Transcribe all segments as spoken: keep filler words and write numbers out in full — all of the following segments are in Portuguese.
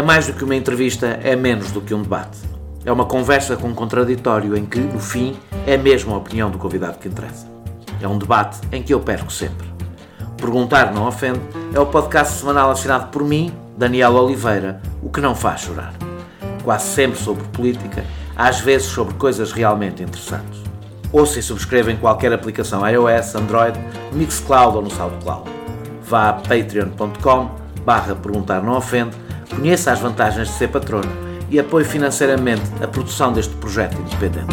mais do que uma entrevista, é menos do que um debate. É uma conversa com um contraditório em que, no fim, é mesmo a opinião do convidado que interessa. É um debate em que eu perco sempre. Perguntar Não Ofende é o podcast semanal assinado por mim, Daniel Oliveira, o que não faz chorar. Quase sempre sobre política, às vezes sobre coisas realmente interessantes. Ouça e subscreva em qualquer aplicação iOS, Android, Mixcloud ou no SoundCloud. Vá a patreon ponto com barra perguntar não ofende, conheça as vantagens de ser patrono e apoie financeiramente a produção deste projeto independente.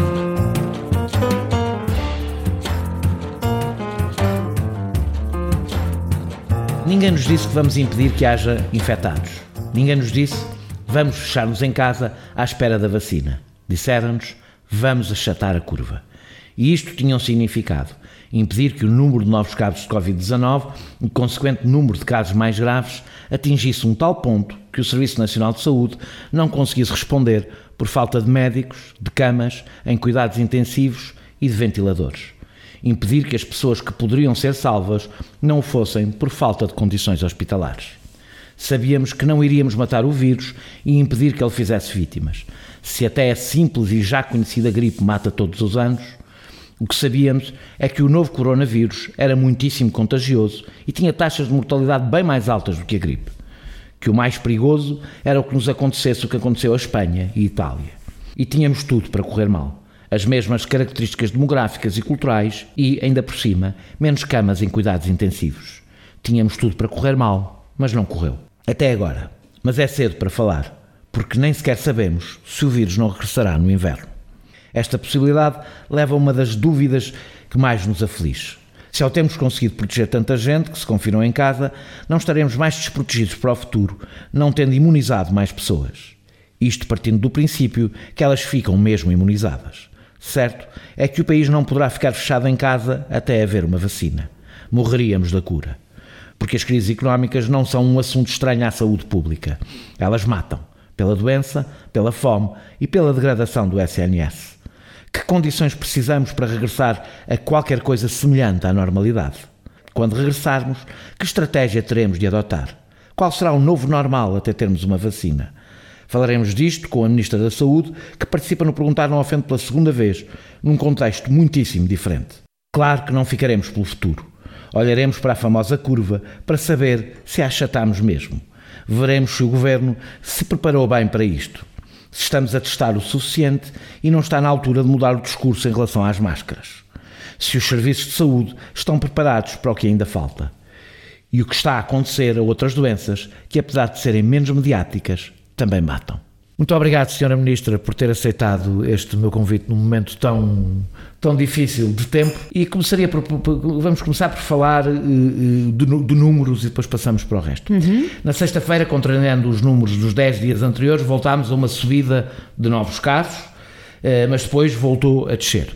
Ninguém nos disse que vamos impedir que haja infectados. Ninguém nos disse vamos fechar-nos em casa à espera da vacina. Disseram-nos vamos achatar a curva. E isto tinha um significado: impedir que o número de novos casos de covid dezanove e o consequente número de casos mais graves atingisse um tal ponto que o Serviço Nacional de Saúde não conseguisse responder por falta de médicos, de camas, em cuidados intensivos e de ventiladores. Impedir que as pessoas que poderiam ser salvas não o fossem por falta de condições hospitalares. Sabíamos que não iríamos matar o vírus e impedir que ele fizesse vítimas. Se até a simples e já conhecida gripe mata todos os anos, o que sabíamos é que o novo coronavírus era muitíssimo contagioso e tinha taxas de mortalidade bem mais altas do que a gripe. Que o mais perigoso era o que nos acontecesse o que aconteceu à Espanha e Itália. E tínhamos tudo para correr mal. As mesmas características demográficas e culturais e, ainda por cima, menos camas em cuidados intensivos. Tínhamos tudo para correr mal, mas não correu. Até agora. Mas é cedo para falar, porque nem sequer sabemos se o vírus não regressará no inverno. Esta possibilidade leva a uma das dúvidas que mais nos aflige. Se ao termos conseguido proteger tanta gente que se confinou em casa, não estaremos mais desprotegidos para o futuro, não tendo imunizado mais pessoas. Isto partindo do princípio que elas ficam mesmo imunizadas. Certo é que o país não poderá ficar fechado em casa até haver uma vacina. Morreríamos da cura. Porque as crises económicas não são um assunto estranho à saúde pública. Elas matam, pela doença, pela fome e pela degradação do S N S. Que condições precisamos para regressar a qualquer coisa semelhante à normalidade? Quando regressarmos, que estratégia teremos de adotar? Qual será o novo normal até termos uma vacina? Falaremos disto com a Ministra da Saúde, que participa no Perguntar Não Ofende pela segunda vez, num contexto muitíssimo diferente. Claro que não ficaremos pelo futuro. Olharemos para a famosa curva para saber se a achatamos mesmo. Veremos se o Governo se preparou bem para isto. Se estamos a testar o suficiente e não está na altura de mudar o discurso em relação às máscaras. Se os serviços de saúde estão preparados para o que ainda falta. E o que está a acontecer a outras doenças que, apesar de serem menos mediáticas, também matam. Muito obrigado, senhora Ministra, por ter aceitado este meu convite num momento tão, tão difícil de tempo. E começaria por, por, vamos começar por falar uh, de, de números e depois passamos para o resto. Uhum. Na sexta-feira, contrariando os números dos dez dias anteriores, voltámos a uma subida de novos casos, uh, mas depois voltou a descer.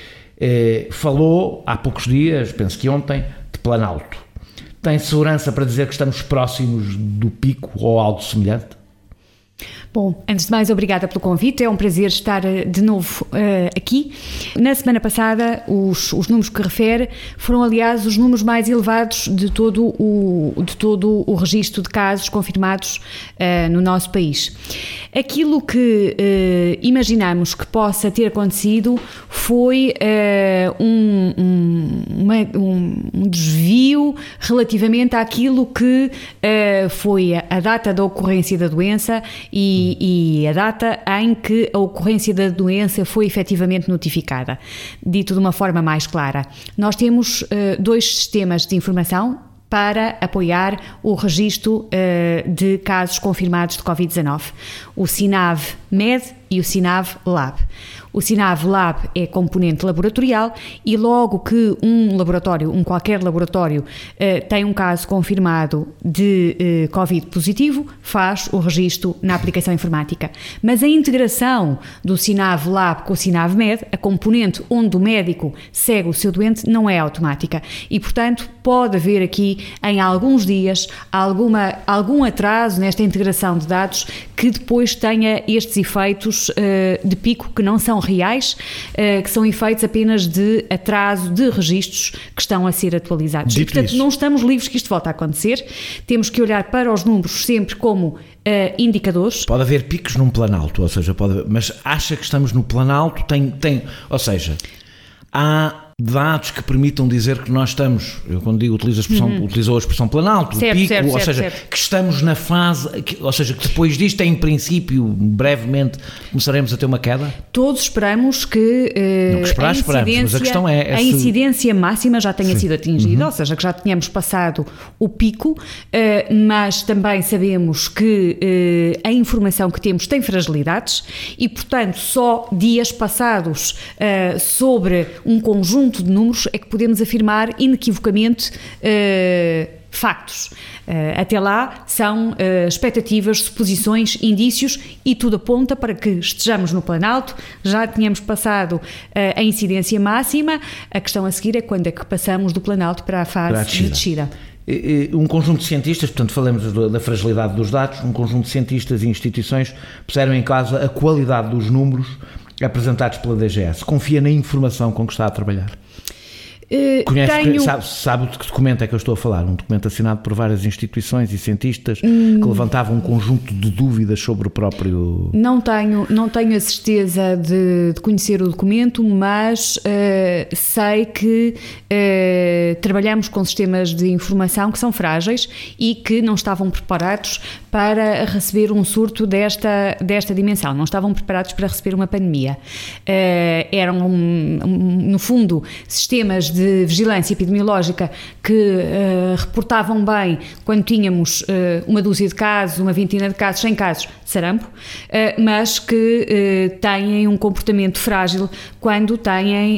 Uh, falou há poucos dias, penso que ontem, de Planalto. Tem segurança para dizer que estamos próximos do pico ou algo semelhante? Bom, antes de mais, obrigada pelo convite, é um prazer estar de novo uh, aqui. Na semana passada, os, os números que refere foram, aliás, os números mais elevados de todo o, de todo o registro de casos confirmados uh, no nosso país. Aquilo que uh, imaginamos que possa ter acontecido foi uh, um, um, uma, um, um desvio relativamente àquilo que uh, foi a data da ocorrência da doença e e a data em que a ocorrência da doença foi efetivamente notificada. Dito de uma forma mais clara, nós temos uh, dois sistemas de informação para apoiar o registro uh, de casos confirmados de covid dezanove. O SINAV-MED e o SINAV-LAB. O SINAV-LAB é componente laboratorial e logo que um laboratório, um qualquer laboratório, uh, tem um caso confirmado de uh, Covid positivo, faz o registro na aplicação informática. Mas a integração do SINAV-LAB com o SINAV-MED, a componente onde o médico segue o seu doente, não é automática. E, portanto, pode haver aqui, em alguns dias, alguma, algum atraso nesta integração de dados que depois tenha estes efeitos uh, de pico que não são reais, uh, que são efeitos apenas de atraso de registros que estão a ser atualizados. Dito e, portanto, isso, não estamos livres que isto volte a acontecer. Temos que olhar para os números sempre como Uh, indicadores. Pode haver picos num planalto, ou seja, pode haver, mas acha que estamos no planalto, tem, tem, ou seja, há dados que permitam dizer que nós estamos, eu quando digo utilizo a expressão, uhum. utilizou a expressão planalto, certo, pico, certo, ou certo, seja, certo. que estamos na fase, que, ou seja, que depois disto, em princípio, brevemente, começaremos a ter uma queda? Todos esperamos que, uh, Não que esperar, a, esperamos, mas a questão é, é a se... incidência máxima já tenha Sim. sido atingida, uhum. ou seja, que já tenhamos passado o pico, uh, mas também sabemos que uh, a informação que temos tem fragilidades e, portanto, só dias passados uh, sobre um conjunto de números é que podemos afirmar inequivocamente uh, factos. Uh, até lá são uh, expectativas, suposições, indícios e tudo aponta para que estejamos no planalto, já tínhamos passado uh, a incidência máxima, a questão a seguir é quando é que passamos do planalto para a fase para a de descida. Um conjunto de cientistas, portanto falamos da fragilidade dos dados, um conjunto de cientistas e instituições puseram em causa a qualidade dos números apresentados pela D G S. Confia na informação com que está a trabalhar? Uh, Conhece, tenho... sabe, sabe de que documento é que eu estou a falar? Um documento assinado por várias instituições e cientistas hum. que levantavam um conjunto de dúvidas sobre o próprio... Não tenho, não tenho a certeza de, de conhecer o documento, mas uh, sei que uh, trabalhamos com sistemas de informação que são frágeis e que não estavam preparados para receber um surto desta, desta dimensão, não estavam preparados para receber uma pandemia. Uh, eram, um, um, no fundo, sistemas de de vigilância epidemiológica que uh, reportavam bem quando tínhamos uh, uma dúzia de casos, uma vintina de casos, cem casos de sarampo, uh, mas que uh, têm um comportamento frágil quando têm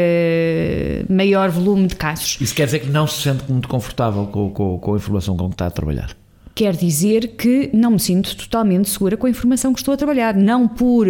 uh, maior volume de casos. Isso quer dizer que não se sente muito confortável com, com, com a informação com que está a trabalhar? Quer dizer que não me sinto totalmente segura com a informação que estou a trabalhar, não por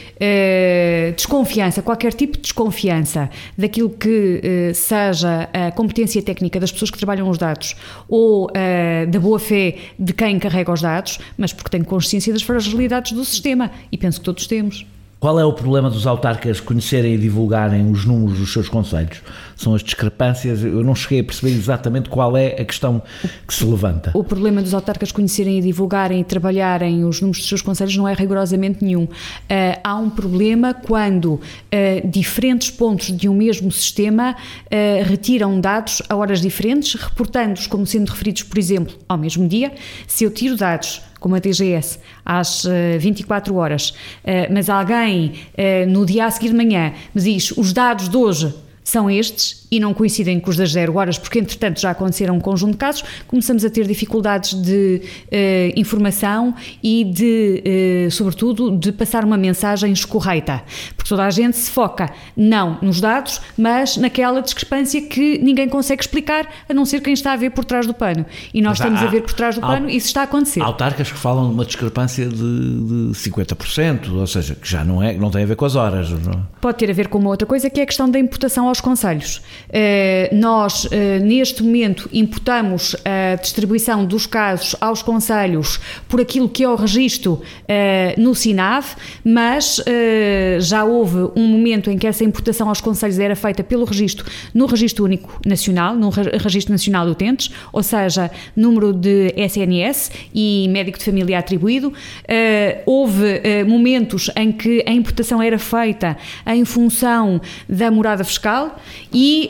eh, desconfiança, qualquer tipo de desconfiança daquilo que eh, seja a competência técnica das pessoas que trabalham os dados ou eh, da boa-fé de quem carrega os dados, mas porque tenho consciência das fragilidades do sistema e penso que todos temos. Qual é o problema dos autarcas conhecerem e divulgarem os números dos seus concelhos? São as discrepâncias? Eu não cheguei a perceber exatamente qual é a questão que se levanta. O problema dos autarcas conhecerem e divulgarem e trabalharem os números dos seus concelhos não é rigorosamente nenhum. Uh, há um problema quando uh, diferentes pontos de um mesmo sistema uh, retiram dados a horas diferentes, reportando-os como sendo referidos, por exemplo, ao mesmo dia. Se eu tiro dados como a D G S, às uh, vinte e quatro horas, uh, mas alguém uh, no dia a seguir de manhã me diz os dados de hoje são estes e não coincidem com os das zero horas, porque entretanto já aconteceram um conjunto de casos, começamos a ter dificuldades de uh, informação e de, uh, sobretudo, de passar uma mensagem escorreita, porque toda a gente se foca não nos dados, mas naquela discrepância que ninguém consegue explicar, a não ser quem está a ver por trás do pano. E nós mas estamos há, a ver por trás do há, pano e isso está a acontecer. Há autarcas que falam de uma discrepância de, de cinquenta por cento, ou seja, que já não, é, não tem a ver com as horas. Não? Pode ter a ver com uma outra coisa, que é a questão da imputação aos concelhos. Uh, nós, uh, neste momento, imputamos a distribuição dos casos aos concelhos por aquilo que é o registro uh, no SINAV, mas uh, já houve um momento em que essa imputação aos concelhos era feita pelo registro, no Registro Único Nacional, no Registro Nacional de Utentes, ou seja, número de S N S e médico de família atribuído. Uh, houve uh, momentos em que a imputação era feita em função da morada fiscal e,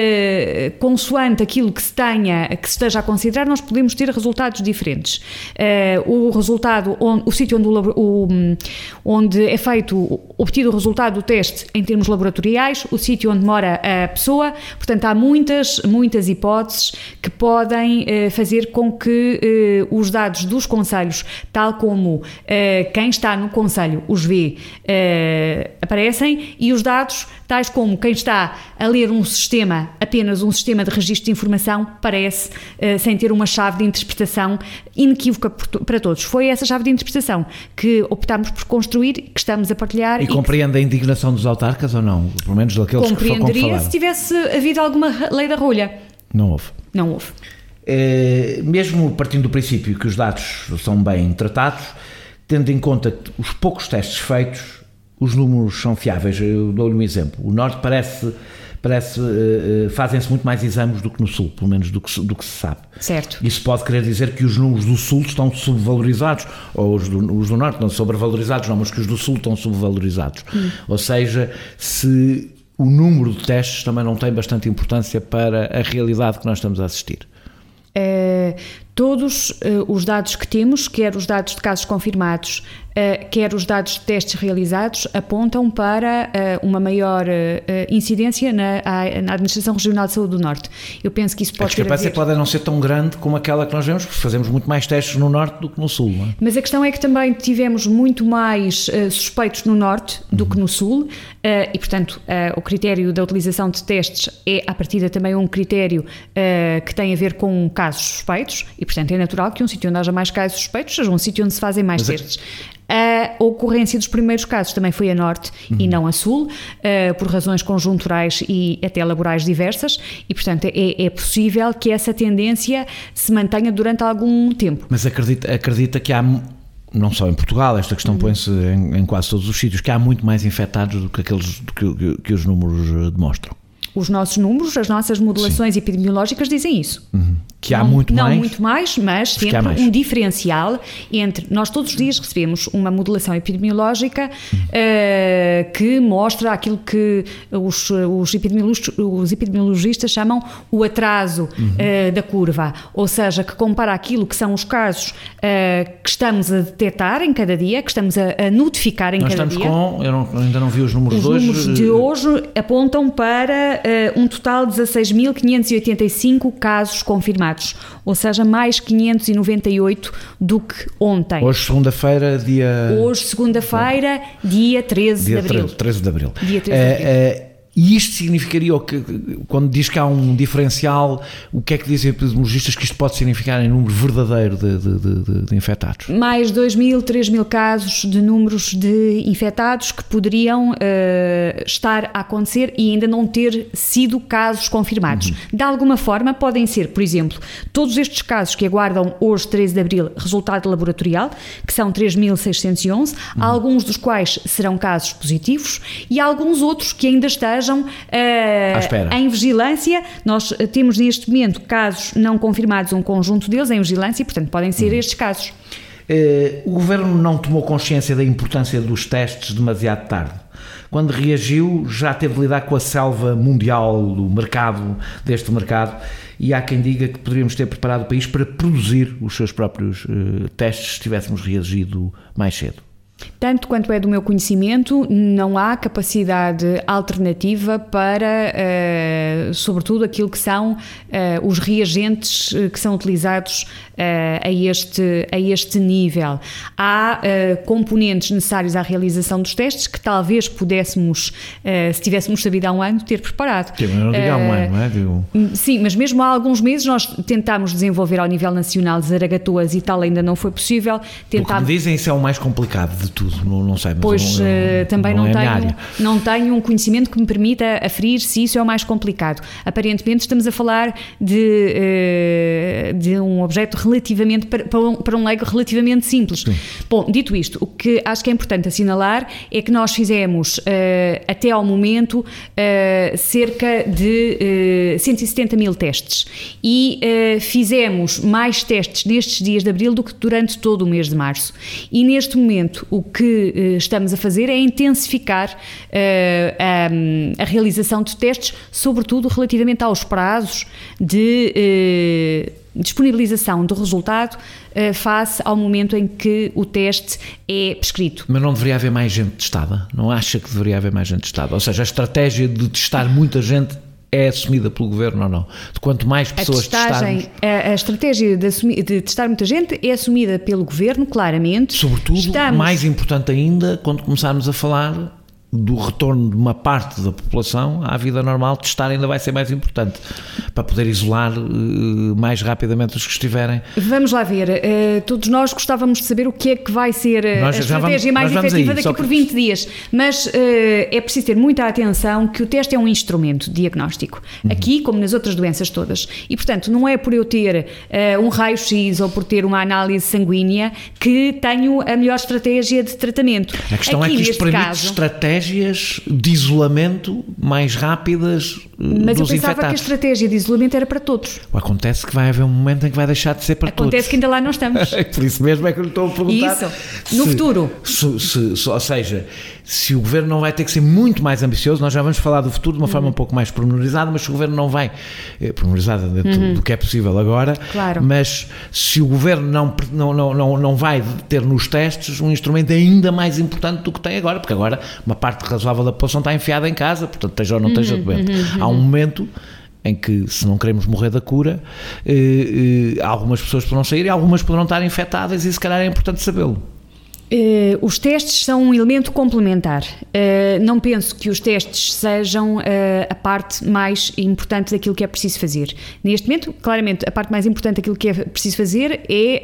eh, consoante aquilo que se tenha, que se esteja a considerar, nós podemos ter resultados diferentes. Eh, o resultado, onde, o sítio onde, o, o, onde é feito, obtido o resultado do teste em termos laboratoriais, o sítio onde mora a pessoa, portanto há muitas, muitas hipóteses que podem eh, fazer com que eh, os dados dos concelhos, tal como eh, quem está no concelho os vê, eh, aparecem, e os dados, tais como quem está a ler um sistema, apenas um sistema de registro de informação, parece, uh, sem ter uma chave de interpretação inequívoca para todos. Foi essa chave de interpretação que optámos por construir, que estamos a partilhar. E, e compreende que... a indignação dos autarcas ou não? Pelo menos daqueles que falaram. Compreenderia se tivesse havido alguma lei da rolha. Não houve. Não houve. É, mesmo partindo do princípio que os dados são bem tratados, tendo em conta os poucos testes feitos, os números são fiáveis. Eu dou-lhe um exemplo. O Norte parece... parece uh, fazem-se muito mais exames do que no Sul, pelo menos do que, do que se sabe. Certo. Isso pode querer dizer que os números do Sul estão subvalorizados, ou os do, os do Norte estão sobrevalorizados, não, mas que os do Sul estão subvalorizados. Hum. Ou seja, se o número de testes também não tem bastante importância para a realidade que nós estamos a assistir. Uh, todos uh, os dados que temos, quer os dados de casos confirmados, uh, quer os dados de testes realizados, apontam para uh, uma maior uh, incidência na, na Administração Regional de Saúde do Norte. Eu penso que isso pode ter a ver... A discrepância pode não ser tão grande como aquela que nós vemos, porque fazemos muito mais testes no Norte do que no Sul, não é? Mas a questão é que também tivemos muito mais uh, suspeitos no Norte do uhum. que no Sul, uh, e portanto uh, o critério da utilização de testes é, à partida, também um critério uh, que tem a ver com casos suspeitos, e portanto é natural que um sítio onde haja mais casos suspeitos seja um sítio onde se fazem mais Mas testes. É... A ocorrência dos primeiros casos também foi a Norte uhum. e não a Sul, uh, por razões conjunturais e até laborais diversas, e portanto é, é possível que essa tendência se mantenha durante algum tempo. Mas acredita, acredita que há, não só em Portugal, esta questão uhum. põe-se em, em quase todos os sítios, que há muito mais infectados do que, aqueles, do que, que, que os números demonstram? Os nossos números, as nossas modulações Sim. epidemiológicas dizem isso. Uhum. Que há não, muito não mais. Não muito mais, mas sempre mais. um diferencial entre... Nós todos os dias recebemos uma modulação epidemiológica uhum. uh, que mostra aquilo que os, os, epidemiologistas, os epidemiologistas chamam o atraso uhum. uh, da curva, ou seja, que compara aquilo que são os casos uh, que estamos a detectar em cada dia, que estamos a, a notificar em Nós cada dia. dia. Nós estamos com... Eu não, ainda não vi os números os de hoje. Os números de hoje apontam para uh, um total de dezasseis mil quinhentos e oitenta e cinco casos confirmados. Ou seja, mais quinhentos e noventa e oito do que ontem. Hoje, segunda-feira, dia... Hoje, segunda-feira, dia treze dia de abril. treze de abril. Dia treze de abril. É, é, e isto significaria, que, quando diz que há um diferencial, o que é que dizem os epidemiologistas que isto pode significar em número verdadeiro de, de, de, de infectados? Mais dois mil, três mil casos de números de infectados que poderiam uh, estar a acontecer e ainda não ter sido casos confirmados. Uhum. De alguma forma podem ser, por exemplo, todos estes casos que aguardam hoje, treze de abril, resultado laboratorial, que são três mil seiscentos e onze, uhum. alguns dos quais serão casos positivos e alguns outros que ainda estejam Uh, em vigilância. Nós uh, temos neste momento casos não confirmados, um conjunto deles em vigilância, portanto podem ser hum. estes casos. Uh, o Governo não tomou consciência da importância dos testes demasiado tarde. Quando reagiu, já teve de lidar com a selva mundial do mercado, deste mercado, e há quem diga que poderíamos ter preparado o país para produzir os seus próprios uh, testes se tivéssemos reagido mais cedo. Tanto quanto é do meu conhecimento, não há capacidade alternativa para, uh, sobretudo, aquilo que são uh, os reagentes que são utilizados uh, a, este, a este nível. Há uh, componentes necessários à realização dos testes que talvez pudéssemos, uh, se tivéssemos sabido há um ano, ter preparado. Sim, mas não digo há um ano, não é? Digo... Sim, mas mesmo há alguns meses nós tentámos desenvolver ao nível nacional zaragatoas e tal, ainda não foi possível. Tentámos... O que me dizem, isso é o mais complicado de tudo, não, não sei. Mas pois não, uh, também não, não, é tenho, não tenho um conhecimento que me permita aferir se isso é o mais complicado. Aparentemente estamos a falar de, uh, de um objeto relativamente, para, para, um, para um leigo relativamente simples. Sim. Bom, dito isto, o que acho que é importante assinalar é que nós fizemos uh, até ao momento uh, cerca de uh, cento e setenta mil testes e uh, fizemos mais testes nestes dias de abril do que durante todo o mês de março. E neste momento o que uh, estamos a fazer é intensificar uh, a, a realização de testes, sobretudo relativamente aos prazos de uh, disponibilização do resultado uh, face ao momento em que o teste é prescrito. Mas não deveria haver mais gente testada? Não acha que deveria haver mais gente testada? Ou seja, a estratégia de testar muita gente é assumida pelo Governo ou não? De quanto mais pessoas a testagem, testarmos... A, a estratégia de, assumir, de testar muita gente é assumida pelo Governo, claramente. Sobretudo, Estamos... mais importante ainda, quando começarmos a falar do retorno de uma parte da população à vida normal, testar ainda vai ser mais importante para poder isolar uh, mais rapidamente os que estiverem. Vamos lá ver, uh, todos nós gostávamos de saber o que é que vai ser uh, nós a estratégia vamos, mais efetiva aí, daqui por vinte dias, mas uh, é preciso ter muita atenção que o teste é um instrumento diagnóstico, uhum. aqui como nas outras doenças todas, e portanto não é por eu ter uh, um raio-x ou por ter uma análise sanguínea que tenho a melhor estratégia de tratamento. A questão aqui, é que isto permite caso, estratégias de isolamento mais rápidas mas dos eu pensava infectados. que a estratégia de isolamento era para todos. Acontece que vai haver um momento em que vai deixar de ser para Acontece todos. Acontece que ainda lá não estamos. Por isso mesmo é que eu lhe estou a perguntar. Isso, no se, futuro. Se, se, se, ou seja, se o Governo não vai ter que ser muito mais ambicioso, nós já vamos falar do futuro de uma uhum. forma um pouco mais pormenorizada, mas se o Governo não vai, pormenorizada dentro uhum. do que é possível agora, claro. mas se o Governo não, não, não, não, não vai ter nos testes um instrumento ainda mais importante do que tem agora, porque agora uma parte razoável da população está enfiada em casa, portanto esteja ou não esteja uhum, doente. Uhum, Há um momento em que, se não queremos morrer da cura, eh, eh, algumas pessoas poderão sair e algumas poderão estar infectadas e se calhar é importante sabê-lo. Uh, os testes são um elemento complementar. Uh, não penso que os testes sejam uh, a parte mais importante daquilo que é preciso fazer. Neste momento, claramente, a parte mais importante daquilo que é preciso fazer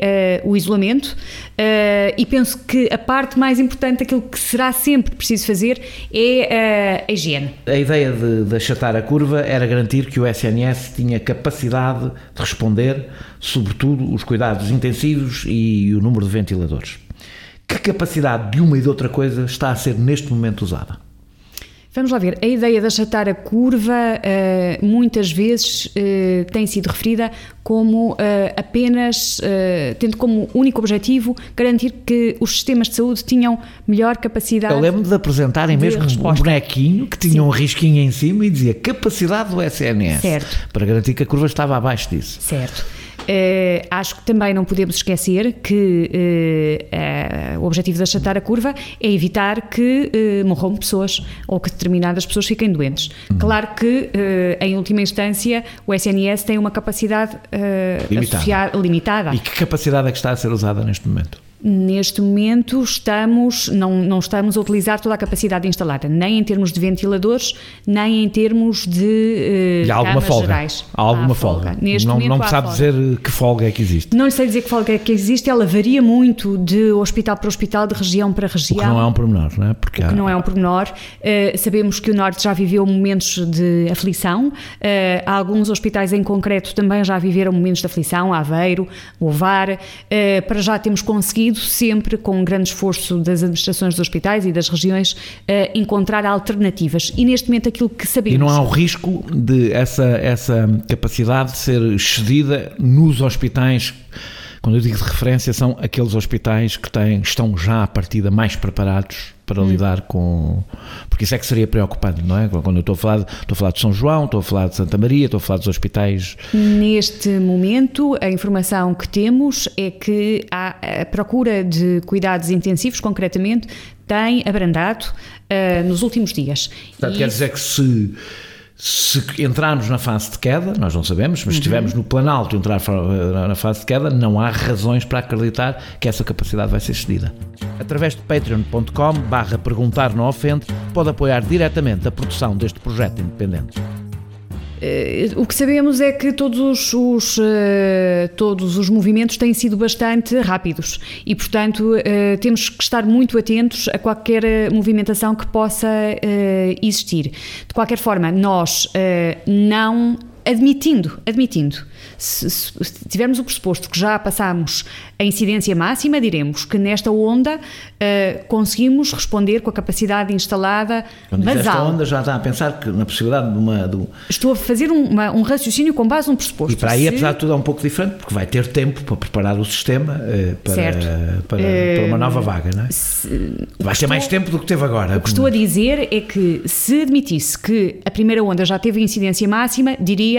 é uh, o isolamento uh, e penso que a parte mais importante daquilo que será sempre preciso fazer é uh, a higiene. A ideia de, de achatar a curva era garantir que o S N S tinha capacidade de responder, sobretudo, os cuidados intensivos e o número de ventiladores. Que capacidade de uma e de outra coisa está a ser neste momento usada? Vamos lá ver, a ideia de achatar a curva uh, muitas vezes uh, tem sido referida como uh, apenas, uh, tendo como único objetivo garantir que os sistemas de saúde tinham melhor capacidade. Eu lembro de apresentarem de mesmo resposta. Um bonequinho que tinha Sim. um risquinho em cima e dizia capacidade do S N S, certo. para garantir que a curva estava abaixo disso. Certo. Uh, acho que também não podemos esquecer que uh, uh, o objetivo de achatar a curva é evitar que uh, morram pessoas ou que determinadas pessoas fiquem doentes. Uhum. Claro que, uh, em última instância, o S N S tem uma capacidade uh, limitada. Associada, limitada. E que capacidade é que está a ser usada neste momento? Neste momento estamos, não, não estamos a utilizar toda a capacidade instalada, nem em termos de ventiladores, nem em termos de uh, há alguma camas folga. gerais. Há alguma há folga. folga. Neste não momento não me sabe folga. dizer que folga é que existe. Não lhe sei dizer que folga é que existe, ela varia muito de hospital para hospital, de região para região. O que não é um pormenor, não é? Porque o que há... não é um pormenor. Uh, sabemos que o Norte já viveu momentos de aflição, uh, alguns hospitais em concreto também já viveram momentos de aflição, Aveiro, Ovar, uh, para já temos conseguido sempre, com um grande esforço das administrações dos hospitais e das regiões, uh, encontrar alternativas. E neste momento aquilo que sabemos... E não há o risco de essa, essa capacidade de ser excedida nos hospitais. Quando eu digo de referência, são aqueles hospitais que têm, estão já à partida mais preparados para hum. lidar com... Porque isso é que seria preocupante, não é? Quando eu estou a falar, estou a falar de São João, estou a falar de Santa Maria, estou a falar dos hospitais... Neste momento, a informação que temos é que há a procura de cuidados intensivos, concretamente, tem abrandado uh, nos últimos dias. Portanto, e quer dizer que se... Se entrarmos na fase de queda, nós não sabemos, mas se estivermos no Planalto e entrar na fase de queda, não há razões para acreditar que essa capacidade vai ser cedida. Através de patreon ponto com barra perguntar não ofende, pode apoiar diretamente a produção deste projeto independente. O que sabemos é que todos os, uh, todos os movimentos têm sido bastante rápidos e, portanto, uh, temos que estar muito atentos a qualquer movimentação que possa uh, existir. De qualquer forma, nós uh, não admitindo, admitindo, se, se tivermos o pressuposto que já passámos a incidência máxima, diremos que nesta onda uh, conseguimos responder com a capacidade instalada Quando basal. Esta onda já está a pensar que na possibilidade de uma... Do... Estou a fazer um, uma, um raciocínio com base num pressuposto. E para aí, se... apesar de tudo, é um pouco diferente, porque vai ter tempo para preparar o sistema uh, para, para, uh, para uma nova vaga, não é? Se... Vai ter estou... mais tempo do que teve agora. O que estou a dizer é que se admitisse que a primeira onda já teve incidência máxima, diria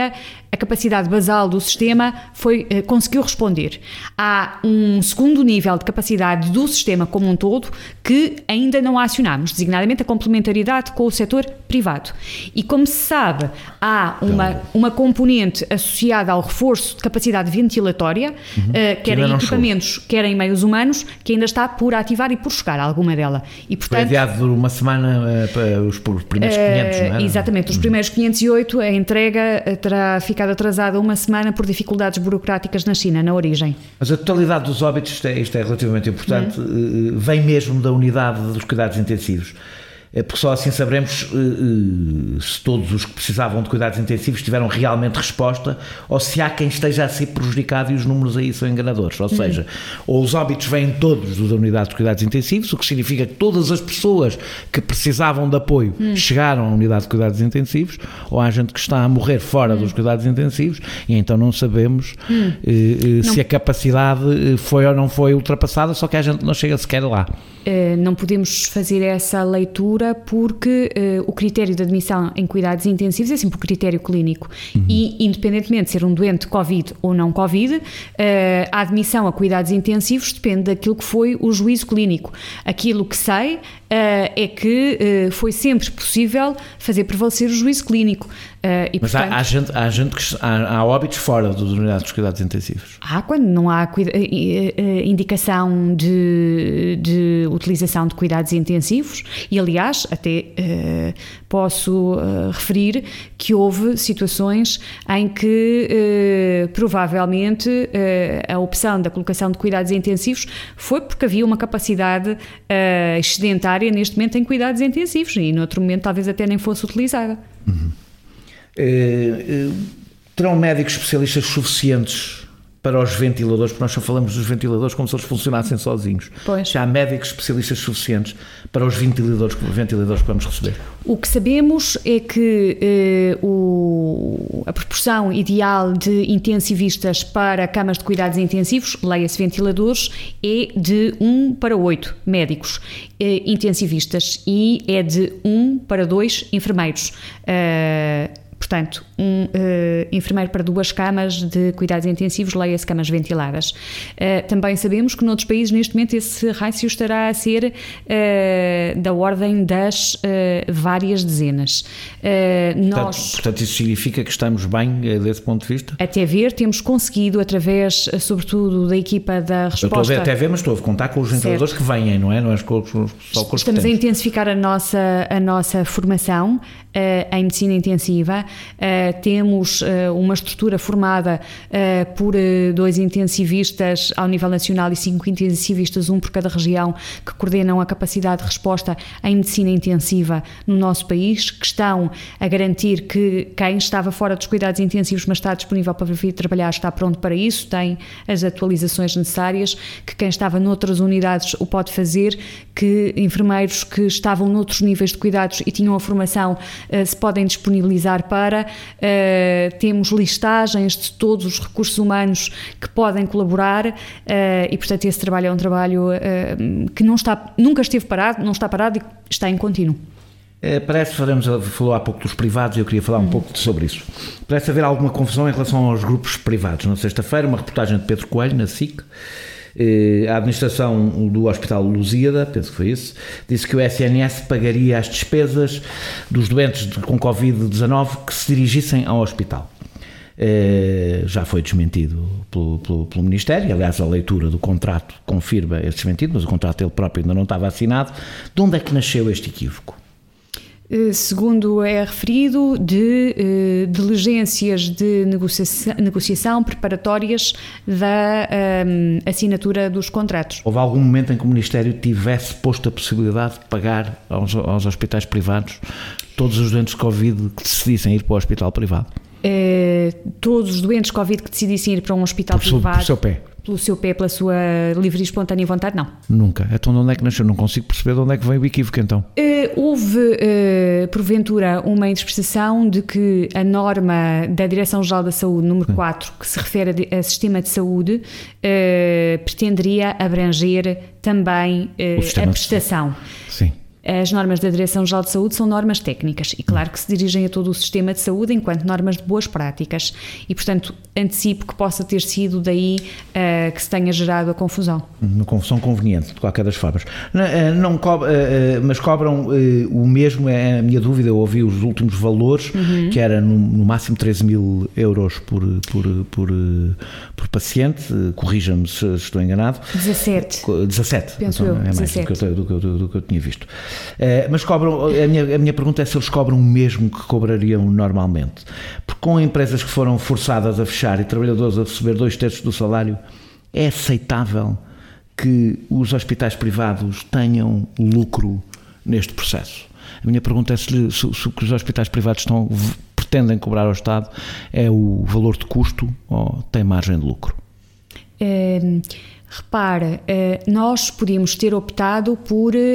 a capacidade basal do sistema foi, conseguiu responder. Há um segundo nível de capacidade do sistema como um todo que ainda não acionámos, designadamente a complementariedade com o setor privado. E como se sabe, há uma, uma componente associada ao reforço de capacidade ventilatória, uhum. uh, quer em equipamentos, chegou. quer em meios humanos, que ainda está por ativar e por chegar alguma dela. E, portanto, foi adiado por uma semana uh, para os primeiros quinhentos, não é? Exatamente, os primeiros quinhentos e oito, a entrega terá ficado atrasada uma semana por dificuldades burocráticas na China, na origem. Mas a totalidade dos óbitos, isto é, isto é relativamente importante, hum. vem mesmo da unidade dos cuidados intensivos. Porque só assim saberemos uh, se todos os que precisavam de cuidados intensivos tiveram realmente resposta ou se há quem esteja a ser prejudicado e os números aí são enganadores. Ou uhum. seja, ou os óbitos vêm todos da unidade de cuidados intensivos, o que significa que todas as pessoas que precisavam de apoio uhum. chegaram à unidade de cuidados intensivos, ou há gente que está a morrer fora uhum. dos cuidados intensivos e então não sabemos uhum. uh, uh, não. se a capacidade foi ou não foi ultrapassada, só que a gente não chega sequer lá. Uh, não podemos fazer essa leitura porque uh, o critério de admissão em cuidados intensivos é sempre o critério clínico uhum. e, independentemente de ser um doente Covid ou não Covid, uh, a admissão a cuidados intensivos depende daquilo que foi o juízo clínico. Aquilo que sei uh, é que uh, foi sempre possível fazer prevalecer o juízo clínico. Uh, e, Mas portanto, há, há, gente, há, gente que, há, há óbitos fora das unidades dos cuidados intensivos. Há quando não há cuida, indicação de, de utilização de cuidados intensivos e, aliás, até uh, posso uh, referir que houve situações em que uh, provavelmente uh, a opção da colocação de cuidados intensivos foi porque havia uma capacidade uh, excedentária neste momento em cuidados intensivos e noutro momento talvez até nem fosse utilizada. Uhum. Uh, uh, terão médicos especialistas suficientes para os ventiladores, porque nós só falamos dos ventiladores como se eles funcionassem sozinhos. Pois. Já há médicos especialistas suficientes para os ventiladores, ventiladores que vamos receber? O que sabemos é que eh, o, a proporção ideal de intensivistas para camas de cuidados intensivos, leia-se ventiladores, é de um para oito médicos eh, intensivistas e é de um para dois enfermeiros. Uh, Portanto, um uh, enfermeiro para duas camas de cuidados intensivos, leia-se camas ventiladas. Uh, também sabemos que noutros países, neste momento, esse rácio estará a ser uh, da ordem das uh, várias dezenas. Uh, portanto, nós, portanto, isso significa que estamos bem desse ponto de vista? Até ver, temos conseguido, através, sobretudo, da equipa da resposta... Eu estou a ver até ver, mas estou a contar com os ventiladores certo. que vêm, não é? Não é só com os Estamos a intensificar a nossa, a nossa formação uh, em medicina intensiva. Uh, temos uh, uma estrutura formada uh, por uh, dois intensivistas ao nível nacional e cinco intensivistas, um por cada região, que coordenam a capacidade de resposta em medicina intensiva no nosso país, que estão a garantir que quem estava fora dos cuidados intensivos, mas está disponível para vir trabalhar, está pronto para isso, tem as atualizações necessárias, que quem estava noutras unidades o pode fazer, que enfermeiros que estavam noutros níveis de cuidados e tinham a formação uh, se podem disponibilizar para, uh, temos listagens de todos os recursos humanos que podem colaborar uh, e, portanto, esse trabalho é um trabalho uh, que não está, nunca esteve parado, não está parado e está em contínuo. É, parece, falamos, falou há pouco dos privados e eu queria falar um uhum. pouco sobre isso. Parece haver alguma confusão em relação aos grupos privados. Na sexta-feira, uma reportagem de Pedro Coelho, na S I C, a administração do Hospital Lusíada, penso que foi isso, disse que o S N S pagaria as despesas dos doentes com covid dezanove que se dirigissem ao hospital. Já foi desmentido pelo, pelo, pelo Ministério, aliás a leitura do contrato confirma esse desmentido, mas o contrato ele próprio ainda não estava assinado. De onde é que nasceu este equívoco? Segundo é referido, de uh, diligências de negociação, negociação preparatórias da um, assinatura dos contratos. Houve algum momento em que o Ministério tivesse posto a possibilidade de pagar aos, aos hospitais privados todos os doentes de Covid que decidissem ir para o hospital privado? Uh, todos os doentes de Covid que decidissem ir para um hospital por privado... Por seu pé? Pelo seu pé, pela sua livre e espontânea vontade, não. Nunca. Então de onde é que nasceu? Não consigo perceber de onde é que veio o equívoco então. Uh, houve, uh, porventura, uma interpretação de que a norma da Direção-Geral da Saúde, número quatro, que se refere a, a sistema de saúde, uh, pretenderia abranger também uh, a prestação. Sim. As normas da Direção-Geral de Saúde são normas técnicas e claro que se dirigem a todo o sistema de saúde enquanto normas de boas práticas e, portanto, antecipo que possa ter sido daí uh, que se tenha gerado a confusão. Uma confusão conveniente, de qualquer das formas. Não, não co- uh, mas cobram uh, o mesmo, é a minha dúvida, eu ouvi os últimos valores, uhum. que era no, no máximo treze mil euros por, por, por, por paciente, corrija-me se estou enganado. dezassete. dezassete. Penso então, eu, é mais dezassete. do que eu, do, do, do que eu tinha visto. Uh, mas cobram, a minha, a minha pergunta é se eles cobram o mesmo que cobrariam normalmente. Porque com empresas que foram forçadas a fechar e trabalhadores a receber dois terços do salário, é aceitável que os hospitais privados tenham lucro neste processo? A minha pergunta é se, se, se o que os hospitais privados estão, pretendem cobrar ao Estado é o valor de custo ou tem margem de lucro? Um, repara, uh, nós podíamos ter optado por uh,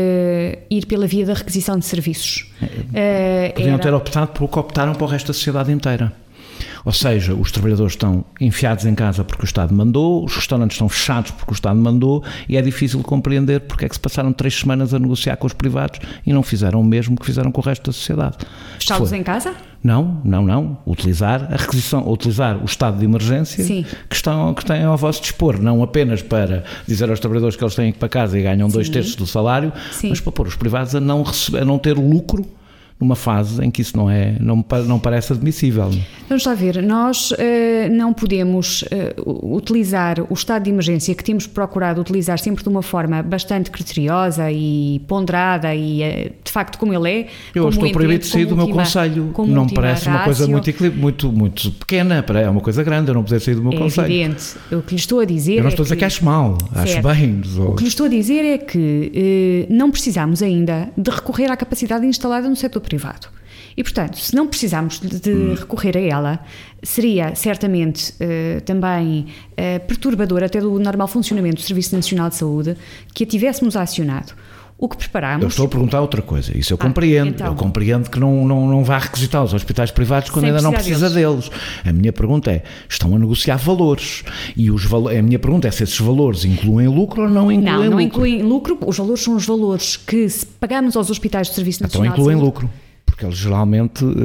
ir pela via da requisição de serviços. Uh, Podiam era... ter optado pelo que optaram para o resto da sociedade inteira. Ou seja, os trabalhadores estão enfiados em casa porque o Estado mandou, os restaurantes estão fechados porque o Estado mandou e é difícil compreender porque é que se passaram três semanas a negociar com os privados e não fizeram o mesmo que fizeram com o resto da sociedade. Fechá-los em casa? Não, não, não. Utilizar a requisição, utilizar o estado de emergência que, estão, que têm ao vosso dispor, não apenas para dizer aos trabalhadores que eles têm que ir para casa e ganham Sim. dois terços do salário, Sim. mas para pôr os privados a não, receber, a não ter lucro numa fase em que isso não, é, não, não parece admissível. Vamos lá ver, nós uh, não podemos uh, utilizar o estado de emergência que temos procurado utilizar sempre de uma forma bastante criteriosa e ponderada e uh, de facto como ele é. Eu estou proibido de sair do meu conselho, não me parece uma coisa muito, muito, muito pequena, é uma coisa grande, eu não poder sair do meu é conselho. É evidente, o que lhe estou a dizer Eu não é estou a dizer que, que acho mal, acho bem. O que lhe estou a dizer é que uh, não precisamos ainda de recorrer à capacidade instalada no setor privado. E, portanto, se não precisarmos de, de hum. recorrer a ela, seria certamente uh, também uh, perturbador até do normal funcionamento do Serviço Nacional de Saúde que a tivéssemos acionado. O que preparámos... Eu estou a perguntar outra coisa, isso eu ah, compreendo, então. eu compreendo que não, não, não vá requisitar os hospitais privados quando Sem ainda não precisa deles. deles. A minha pergunta é, estão a negociar valores, e os valo... a minha pergunta é se esses valores incluem lucro ou não incluem não, lucro. Não, não incluem lucro, os valores são os valores que se pagamos aos hospitais do Serviço Nacional então, incluem de Saúde... lucro. Porque eles geralmente, uh,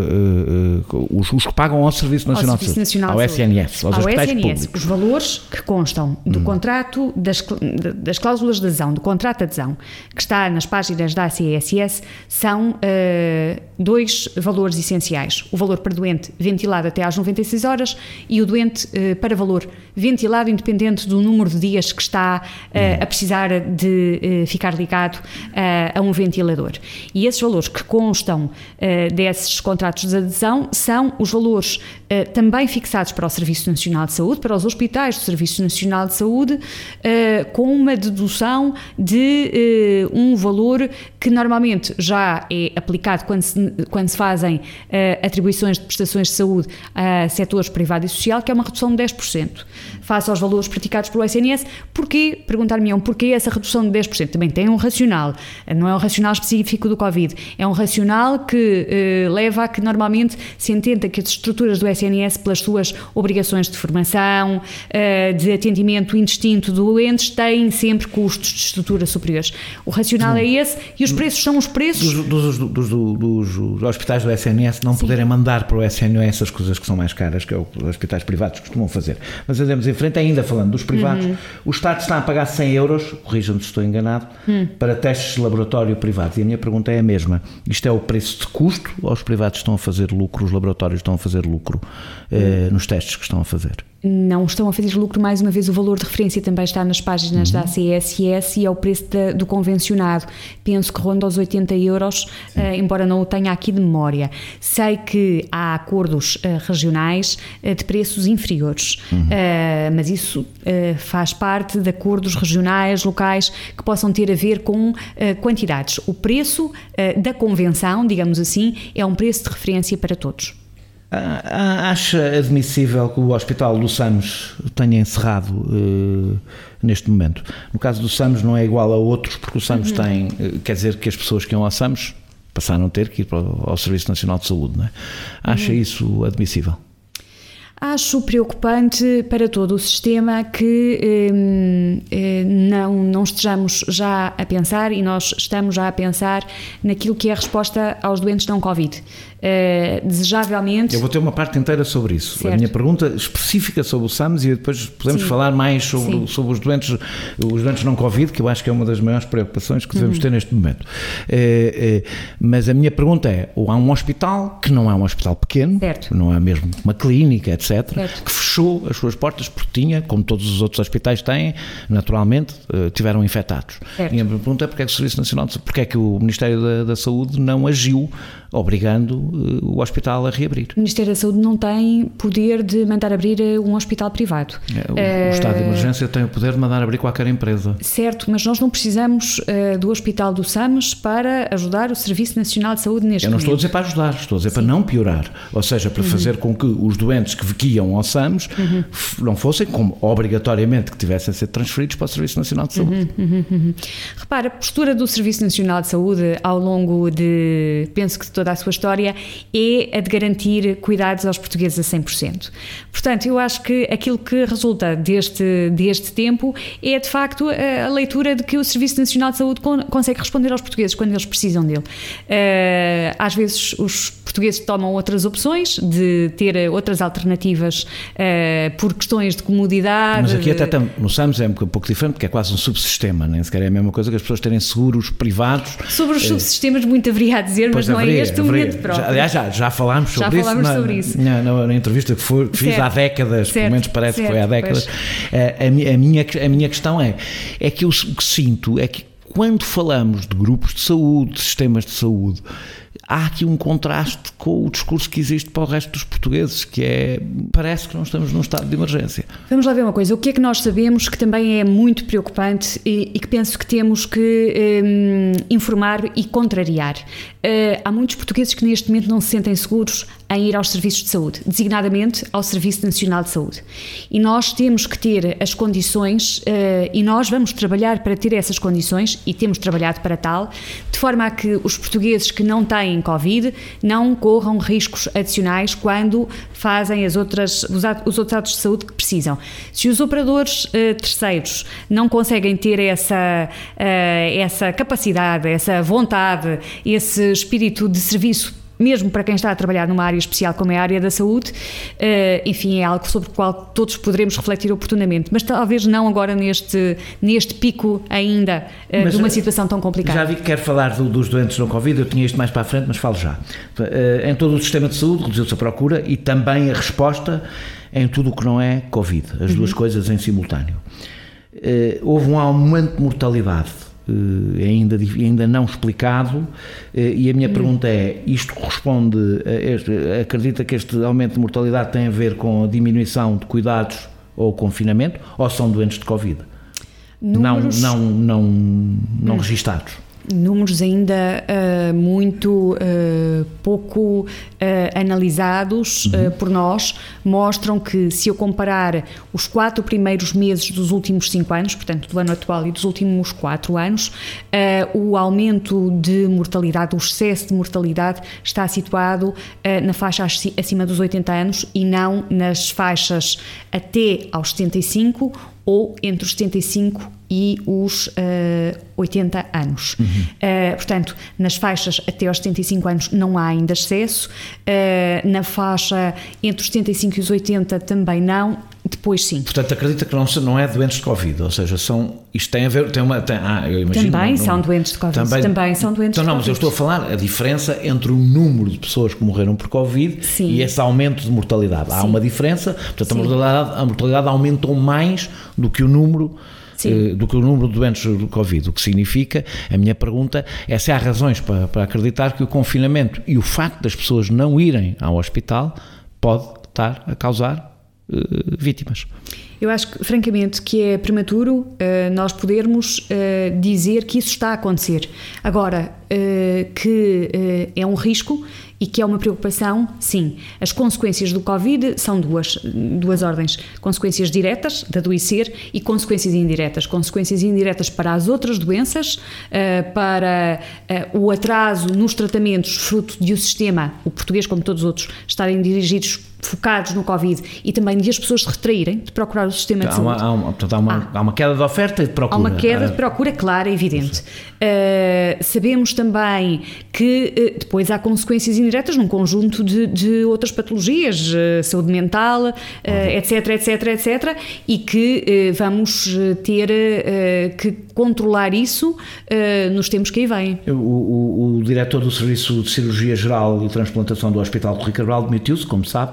uh, uh, os, os que pagam ao Serviço Nacional, ao Serviço Nacional de Saúde, ao S N S, aos ao hospitais S N S, públicos. Os valores que constam do hum. contrato, das, das cláusulas de adesão, do contrato de adesão, que está nas páginas da A C S S, são uh, dois valores essenciais. O valor para doente ventilado até às noventa e seis horas e o doente uh, para valor ventilado independente do número de dias que está uh, hum. a precisar de uh, ficar ligado uh, a um ventilador. E esses valores que constam Uh, desses contratos de adesão são os valores uh, também fixados para o Serviço Nacional de Saúde, para os hospitais do Serviço Nacional de Saúde, uh, com uma dedução de uh, um valor que normalmente já é aplicado quando se, quando se fazem uh, atribuições de prestações de saúde a setores privado e social, que é uma redução de dez por cento. Face aos valores praticados pelo S N S, porquê? Perguntar-me-ão, porquê essa redução de dez por cento? Também tem um racional, não é um racional específico do Covid, é um racional que eh, leva a que normalmente se entenda que as estruturas do S N S, pelas suas obrigações de formação, eh, de atendimento indistinto de doentes, têm sempre custos de estrutura superiores. O racional é esse e os preços são os preços... Dos, dos, dos, dos, dos hospitais do S N S não Sim. poderem mandar para o S N S as coisas que são mais caras, que é o que os hospitais privados costumam fazer. Mas andamos em frente, ainda falando dos privados, uhum. o Estado está a pagar cem euros, corrijam-me se estou enganado, uhum. para testes de laboratório privados. E a minha pergunta é a mesma. Isto é o preço de custo ou os privados estão a fazer lucro, os laboratórios estão a fazer lucro eh, nos testes que estão a fazer? Não estão a fazer lucro, mais uma vez o valor de referência também está nas páginas uhum. da A C S S e é o preço da, do convencionado. Penso que ronda aos oitenta euros, uh, embora não o tenha aqui de memória. Sei que há acordos uh, regionais uh, de preços inferiores, uhum. uh, mas isso uh, faz parte de acordos regionais, locais, que possam ter a ver com uh, quantidades. O preço uh, da convenção, digamos assim, é um preço de referência para todos. Acha admissível que o Hospital do SAMS tenha encerrado uh, neste momento? No caso do SAMS não é igual a outros, porque o SAMS uhum. tem, uh, quer dizer que as pessoas que iam ao SAMS passaram a ter que ir para o, ao Serviço Nacional de Saúde, não é? Acha uhum. isso admissível? Acho preocupante para todo o sistema que eh, eh, não, não estejamos já a pensar, e nós estamos já a pensar naquilo que é a resposta aos doentes não Covid. Eh, desejavelmente... Eu vou ter uma parte inteira sobre isso. Certo. A minha pergunta específica sobre o SAMS, e depois podemos Sim. falar mais sobre, sobre os, doentes, os doentes não Covid, que eu acho que é uma das maiores preocupações que devemos uhum. ter neste momento. Eh, eh, mas a minha pergunta é, há um hospital que não é um hospital pequeno, certo. não é mesmo uma clínica, etcétera, Certo. que fechou as suas portas porque tinha, como todos os outros hospitais têm, naturalmente, tiveram infectados. Certo. E a minha pergunta é porque é que o Serviço Nacional, porque é que o Ministério da, da Saúde não agiu obrigando o hospital a reabrir? O Ministério da Saúde não tem poder de mandar abrir um hospital privado. É, o, uh, o Estado de Emergência tem o poder de mandar abrir qualquer empresa. Certo, mas nós não precisamos uh, do Hospital do SAMS para ajudar o Serviço Nacional de Saúde neste momento. Eu não estou a dizer para ajudar, estou a dizer Sim. para não piorar. Ou seja, para uhum. fazer com que os doentes que iam ao SAMS uhum. não fossem, como obrigatoriamente que tivessem a ser transferidos para o Serviço Nacional de Saúde. Uhum, uhum, uhum. Repara, a postura do Serviço Nacional de Saúde ao longo de, penso que de toda a sua história, é a de garantir cuidados aos portugueses a cem por cento. Portanto, eu acho que aquilo que resulta deste, deste tempo é, de facto, a, a leitura de que o Serviço Nacional de Saúde con, consegue responder aos portugueses quando eles precisam dele. Uh, às vezes os portugueses tomam outras opções, de ter outras alternativas uh, por questões de comodidade. Mas aqui até tam, no SAMS é um pouco diferente, porque é quase um subsistema, nem sequer é a mesma coisa que as pessoas terem seguros privados. Sobre os subsistemas muito haveria a dizer, mas não haveria, é este o momento próprio. Aliás, já, já falámos sobre já falámos isso, sobre na, isso. Na, na, na entrevista que, foi, que fiz há décadas, certo, pelo menos parece certo, que foi há décadas. A, a, minha, a minha questão é, é que eu, o que sinto é que quando falamos de grupos de saúde, de sistemas de saúde, há aqui um contraste com o discurso que existe para o resto dos portugueses, que é, parece que não estamos num estado de emergência. Vamos lá ver uma coisa, o que é que nós sabemos que também é muito preocupante e, e que penso que temos que um, informar e contrariar. Uh, há muitos portugueses que neste momento não se sentem seguros em ir aos serviços de saúde, designadamente ao Serviço Nacional de Saúde. E nós temos que ter as condições, uh, e nós vamos trabalhar para ter essas condições, e temos trabalhado para tal, de forma a que os portugueses que não têm Covid não corram riscos adicionais quando fazem as outras, os, os outros atos de saúde que precisam. Se os operadores uh, terceiros não conseguem ter essa, uh, essa capacidade, essa vontade, esse espírito de serviço, mesmo para quem está a trabalhar numa área especial como é a área da saúde, enfim, é algo sobre o qual todos poderemos refletir oportunamente, mas talvez não agora neste, neste pico ainda mas de uma situação tão complicada. Já vi que quer falar do, dos doentes no Covid, eu tinha isto mais para a frente, mas falo já. Em todo o sistema de saúde reduziu-se a procura e também a resposta em tudo o que não é Covid, as uhum. duas coisas em simultâneo. Houve um aumento de mortalidade Uh, ainda, ainda não explicado, uh, e a minha hum. pergunta é, isto corresponde a este, acredita que este aumento de mortalidade tem a ver com a diminuição de cuidados ou confinamento, ou são doentes de Covid? Números... Não, não, não, não hum. registados? Números ainda uh, muito uh, pouco uh, analisados uh, por nós, mostram que, se eu comparar os quatro primeiros meses dos últimos cinco anos, portanto do ano atual e dos últimos quatro anos, uh, o aumento de mortalidade, o excesso de mortalidade está situado uh, na faixa acima dos oitenta anos e não nas faixas até aos setenta e cinco ou entre os setenta e cinco e os uh, oitenta anos. Uhum. Uh, portanto, nas faixas até aos setenta e cinco anos não há ainda excesso, uh, na faixa entre os setenta e cinco e os oitenta também não, depois sim. Portanto, acredita que não, não é doentes de Covid, ou seja, são, isto tem a ver, tem uma, tem, ah, eu imagino... Também não, são não, doentes de Covid, também, também são doentes então, de não, Covid. Mas eu estou a falar a diferença entre o número de pessoas que morreram por Covid sim. e esse aumento de mortalidade. Há sim. uma diferença, portanto a mortalidade, a mortalidade aumentou mais do que o número... Sim. do que o número de doentes do Covid, o que significa, a minha pergunta é se há razões para, para acreditar que o confinamento e o facto das pessoas não irem ao hospital pode estar a causar uh, vítimas. Eu acho que, francamente, que é prematuro uh, nós podermos uh, dizer que isso está a acontecer. Agora, uh, que uh, é um risco e que é uma preocupação, sim. As consequências do Covid são duas, duas ordens. Consequências diretas, de adoecer, e consequências indiretas. Consequências indiretas para as outras doenças, para o atraso nos tratamentos fruto de o sistema, o português como todos os outros, estarem dirigidos, focados no Covid, e também de as pessoas se retraírem, de procurar o sistema de saúde. Há uma, há, uma, portanto, há, uma, ah. há uma queda de oferta e de procura. Há uma queda de procura clara e evidente. Uh, sabemos também que uh, depois há consequências indiretas num conjunto de, de outras patologias, uh, saúde mental, uh, okay. etc, etc, etc, e que uh, vamos ter uh, que controlar isso uh, nos tempos que aí vêm. O, o, o diretor do Serviço de Cirurgia Geral e Transplantação do Hospital Rui Cabral demitiu-se, como sabe,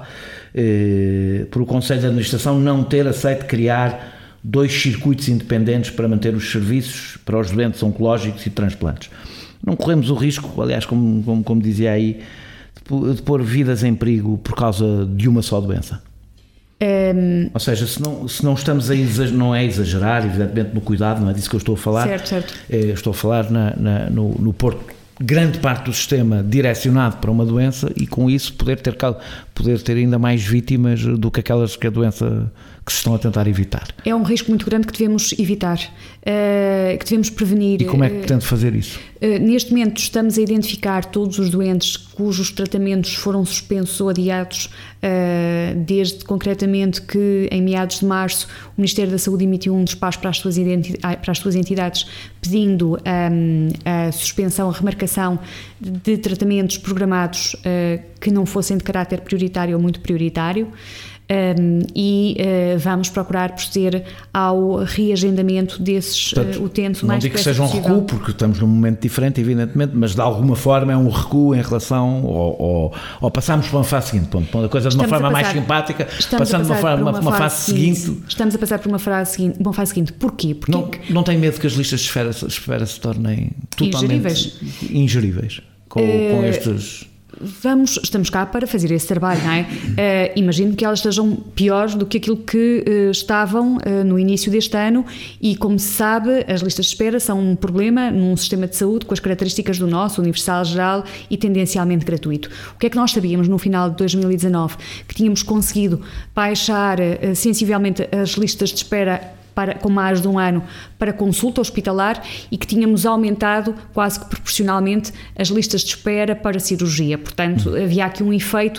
eh, por o Conselho de Administração não ter aceito criar dois circuitos independentes para manter os serviços para os doentes oncológicos e transplantes. Não corremos o risco, aliás, como, como, como dizia aí, de, de pôr vidas em perigo por causa de uma só doença. Um... Ou seja, se não, se não estamos a exagerar, não é exagerar, evidentemente, no cuidado, não é disso que eu estou a falar. Certo, certo. Eh, estou a falar na, na, no, no Porto. Grande parte do sistema direcionado para uma doença e com isso poder ter, poder ter ainda mais vítimas do que aquelas que a doença que se estão a tentar evitar. É um risco muito grande que devemos evitar, uh, que devemos prevenir. E como é que pretende fazer isso? Uh, neste momento estamos a identificar todos os doentes cujos tratamentos foram suspensos ou adiados, uh, desde concretamente que em meados de março o Ministério da Saúde emitiu um despacho para as suas, para as suas entidades pedindo um, a suspensão, a remarcação de tratamentos programados uh, que não fossem de caráter prioritário ou muito prioritário. Um, e uh, vamos procurar proceder ao reagendamento desses uh, utentes mais depressa possível. Não digo que seja um recuo, porque estamos num momento diferente, evidentemente, mas de alguma forma é um recuo em relação ou, ou, ou passamos para uma fase seguinte, ponto, a coisa de uma forma passar, mais simpática, passando de uma, forma, uma, uma fase, fase seguinte, seguinte. Estamos a passar por uma fase seguinte. Uma fase seguinte. Porquê? Porque não, que... não tem medo que as listas de espera, de espera se tornem totalmente ingeríveis, ingeríveis com, uh... com estes... Vamos, estamos cá para fazer esse trabalho, não é? Uh, imagino que elas estejam piores do que aquilo que uh, estavam uh, no início deste ano e, como se sabe, as listas de espera são um problema num sistema de saúde com as características do nosso, universal, geral e tendencialmente gratuito. O que é que nós sabíamos no final de dois mil e dezanove? Que tínhamos conseguido baixar uh, sensivelmente as listas de espera Para, com mais de um ano para consulta hospitalar e que tínhamos aumentado quase que proporcionalmente as listas de espera para cirurgia. Portanto, uhum. havia aqui um efeito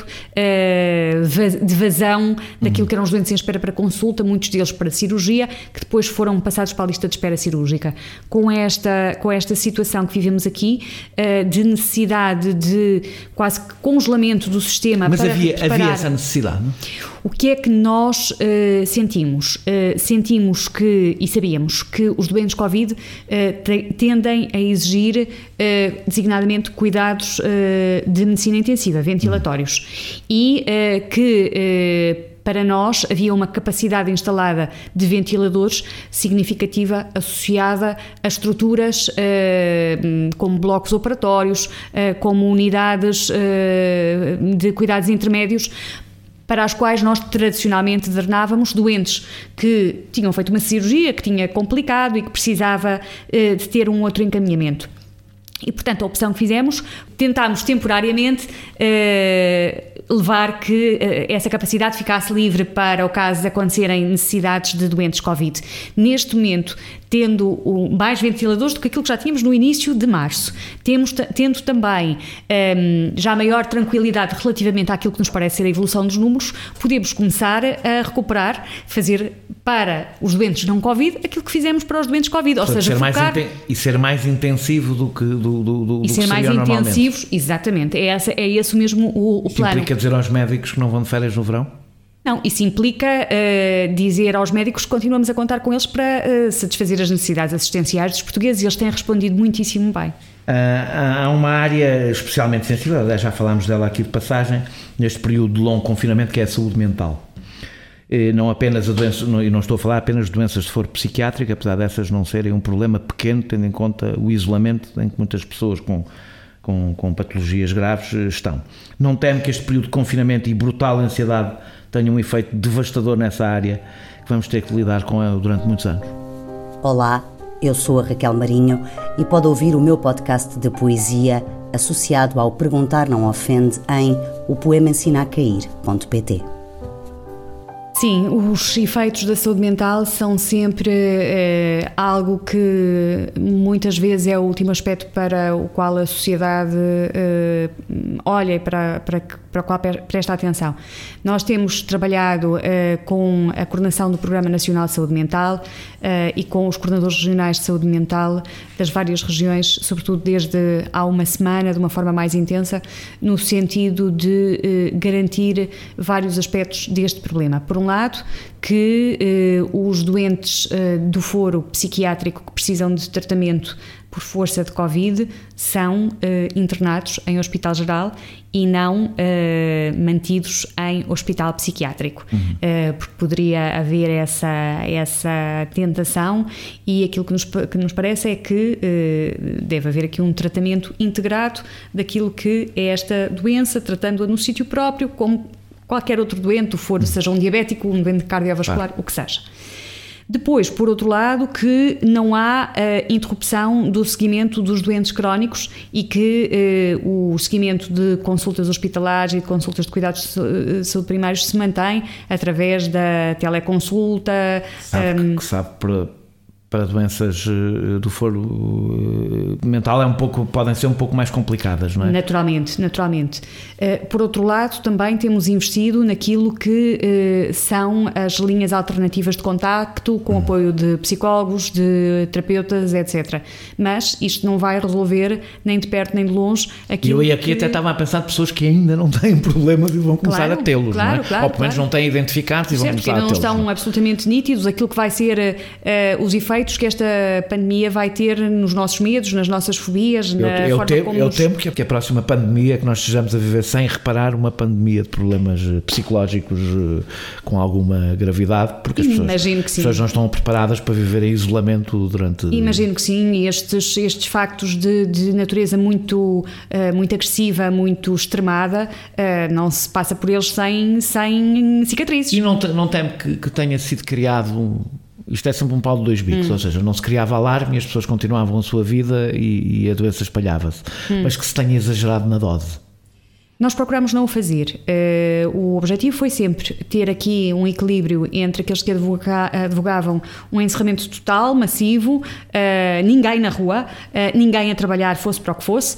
uh, de vazão daquilo uhum. que eram os doentes em espera para consulta, muitos deles para cirurgia, que depois foram passados para a lista de espera cirúrgica. Com esta, com esta situação que vivemos aqui, uh, de necessidade de quase que congelamento do sistema. Mas para havia, preparar, havia essa necessidade, não? O que é que nós uh, sentimos? Uh, sentimos que, e sabíamos, que os doentes Covid uh, te, tendem a exigir uh, designadamente cuidados uh, de medicina intensiva, ventilatórios, hum. e uh, que uh, para nós havia uma capacidade instalada de ventiladores significativa associada a estruturas uh, como blocos operatórios, uh, como unidades uh, de cuidados intermédios, para as quais nós tradicionalmente drenávamos doentes que tinham feito uma cirurgia, que tinha complicado e que precisava uh, de ter um outro encaminhamento. E, portanto, a opção que fizemos, tentámos temporariamente uh, levar que uh, essa capacidade ficasse livre para o caso de acontecerem necessidades de doentes Covid. Neste momento, tendo o, mais ventiladores do que aquilo que já tínhamos no início de março, temos, tendo também um, já maior tranquilidade relativamente àquilo que nos parece ser a evolução dos números, podemos começar a recuperar, fazer para os doentes não Covid aquilo que fizemos para os doentes Covid, ou seja, ser focar... mais e ser mais intensivo do que do, do, do, e do ser que mais intensivos, exatamente, é, essa, é esse mesmo o, o isso plano. Implica dizer aos médicos que não vão de férias no verão? Não, isso implica uh, dizer aos médicos que continuamos a contar com eles para uh, satisfazer as necessidades assistenciais dos portugueses, e eles têm respondido muitíssimo bem. Uh, há uma área especialmente sensível, aliás já falámos dela aqui de passagem, neste período de longo confinamento, que é a saúde mental. Uh, não apenas a doença, não, e não estou a falar apenas de doenças de foro psiquiátrico, apesar dessas não serem um problema pequeno, tendo em conta o isolamento em que muitas pessoas com Com, com patologias graves estão. Não teme que este período de confinamento e brutal ansiedade tenha um efeito devastador nessa área que vamos ter que lidar com ela durante muitos anos? Olá, Eu sou a Raquel Marinho e pode ouvir o meu podcast de poesia associado ao Perguntar Não Ofende em o poema ensina a cair ponto pt. Sim, os efeitos da saúde mental são sempre é, algo que muitas vezes é o último aspecto para o qual a sociedade é, olha e para, para, para o qual presta atenção. Nós temos trabalhado é, com a coordenação do Programa Nacional de Saúde Mental é, e com os coordenadores regionais de saúde mental das várias regiões, sobretudo desde há uma semana, de uma forma mais intensa, no sentido de é, garantir vários aspectos deste problema. Por um lado, que eh, os doentes eh, do foro psiquiátrico que precisam de tratamento por força de Covid são eh, internados em hospital geral e não eh, mantidos em hospital psiquiátrico, uhum. eh, porque poderia haver essa, essa tentação, e aquilo que nos, que nos parece é que eh, deve haver aqui um tratamento integrado daquilo que é esta doença, tratando-a no sítio próprio, como qualquer outro doente, for, seja um diabético, um doente cardiovascular, ah. o que seja. Depois, por outro lado, que não há uh, interrupção do seguimento dos doentes crónicos e que uh, o seguimento de consultas hospitalares e de consultas de cuidados de saúde primários se mantém através da teleconsulta. Sabe, um, que sabe para... para doenças do foro mental é um pouco, podem ser um pouco mais complicadas, não é? Naturalmente, naturalmente. Por outro lado, também temos investido naquilo que são as linhas alternativas de contacto, com hum. apoio de psicólogos, de terapeutas, etcétera. Mas isto não vai resolver nem de perto nem de longe aquilo. E eu aqui que... até estava a pensar de pessoas que ainda não têm problemas e vão começar claro, a tê-los, claro, não é? claro, Ou pelo menos claro. não têm identificados e vão certo, começar a tê-los. Não estão absolutamente nítidos aquilo que vai ser uh, os efeitos que esta pandemia vai ter nos nossos medos, nas nossas fobias, na eu, eu forma temo, como eu nos... temo que a próxima pandemia que nós estejamos a viver sem reparar uma pandemia de problemas psicológicos com alguma gravidade, porque as pessoas, Imagino que as sim. pessoas não estão preparadas para viver em isolamento durante... Imagino que sim, e estes, estes factos de, de natureza muito, uh, muito agressiva, muito extremada, uh, não se passa por eles sem, sem cicatrizes. E não, não temo que, que tenha sido criado um... Isto é sempre um pau de dois bicos, hum. ou seja, não se criava alarme e as pessoas continuavam a sua vida e, e a doença espalhava-se, hum. mas que se tenha exagerado na dose. Nós procuramos não o fazer. Uh, o objetivo foi sempre ter aqui um equilíbrio entre aqueles que advoga, advogavam um encerramento total, massivo, uh, ninguém na rua, uh, ninguém a trabalhar, fosse para o que fosse.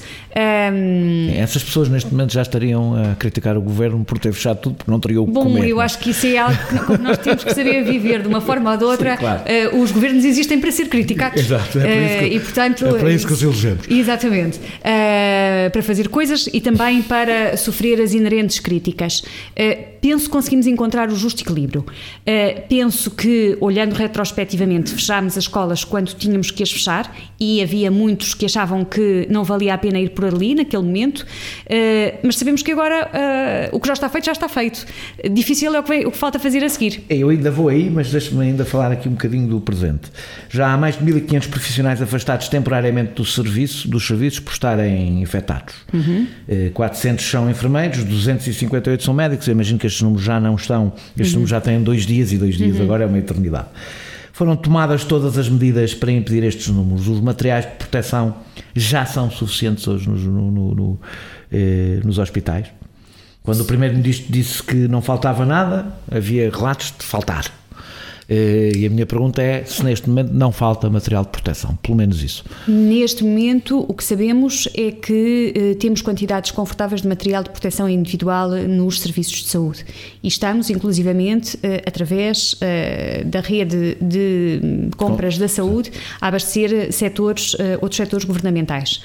Um, Essas pessoas neste momento já estariam a criticar o governo por ter fechado tudo, porque não teriam o que bom, comer. Bom, eu acho que isso é algo que nós temos que saber viver de uma forma ou de outra. Sim, claro. uh, os governos existem para ser criticados. Exato, é para isso que, uh, e, portanto, é para isso que os elegemos. Exatamente. Uh, para fazer coisas e também para sofrer as inerentes críticas. Uh, penso que conseguimos encontrar o justo equilíbrio. Uh, penso que, olhando retrospectivamente, fechámos as escolas quando tínhamos que as fechar e havia muitos que achavam que não valia a pena ir por ali naquele momento, uh, mas sabemos que agora uh, o que já está feito, já está feito. Difícil é o que, vem, o que falta fazer a seguir. Eu ainda vou aí, mas deixe-me ainda falar aqui um bocadinho do presente. Já há mais de mil e quinhentos profissionais afastados temporariamente do serviço, dos serviços por estarem infectados. Uhum. Uh, quatrocentos são enfermeiros, duzentos e cinquenta e oito são médicos. Eu imagino que estes números já não estão, estes uhum. números já têm dois dias e dois dias, uhum. agora é uma eternidade. Foram tomadas todas as medidas para impedir estes números. Os materiais de proteção já são suficientes hoje nos, no, no, no, eh, nos hospitais. Quando o Primeiro-Ministro disse que não faltava nada, havia relatos de faltar. E a minha pergunta é se neste momento não falta material de proteção, pelo menos isso. Neste momento o que sabemos é que eh, temos quantidades confortáveis de material de proteção individual nos serviços de saúde e estamos inclusivamente eh, através eh, da rede de compras da saúde a abastecer setores, eh, outros setores governamentais.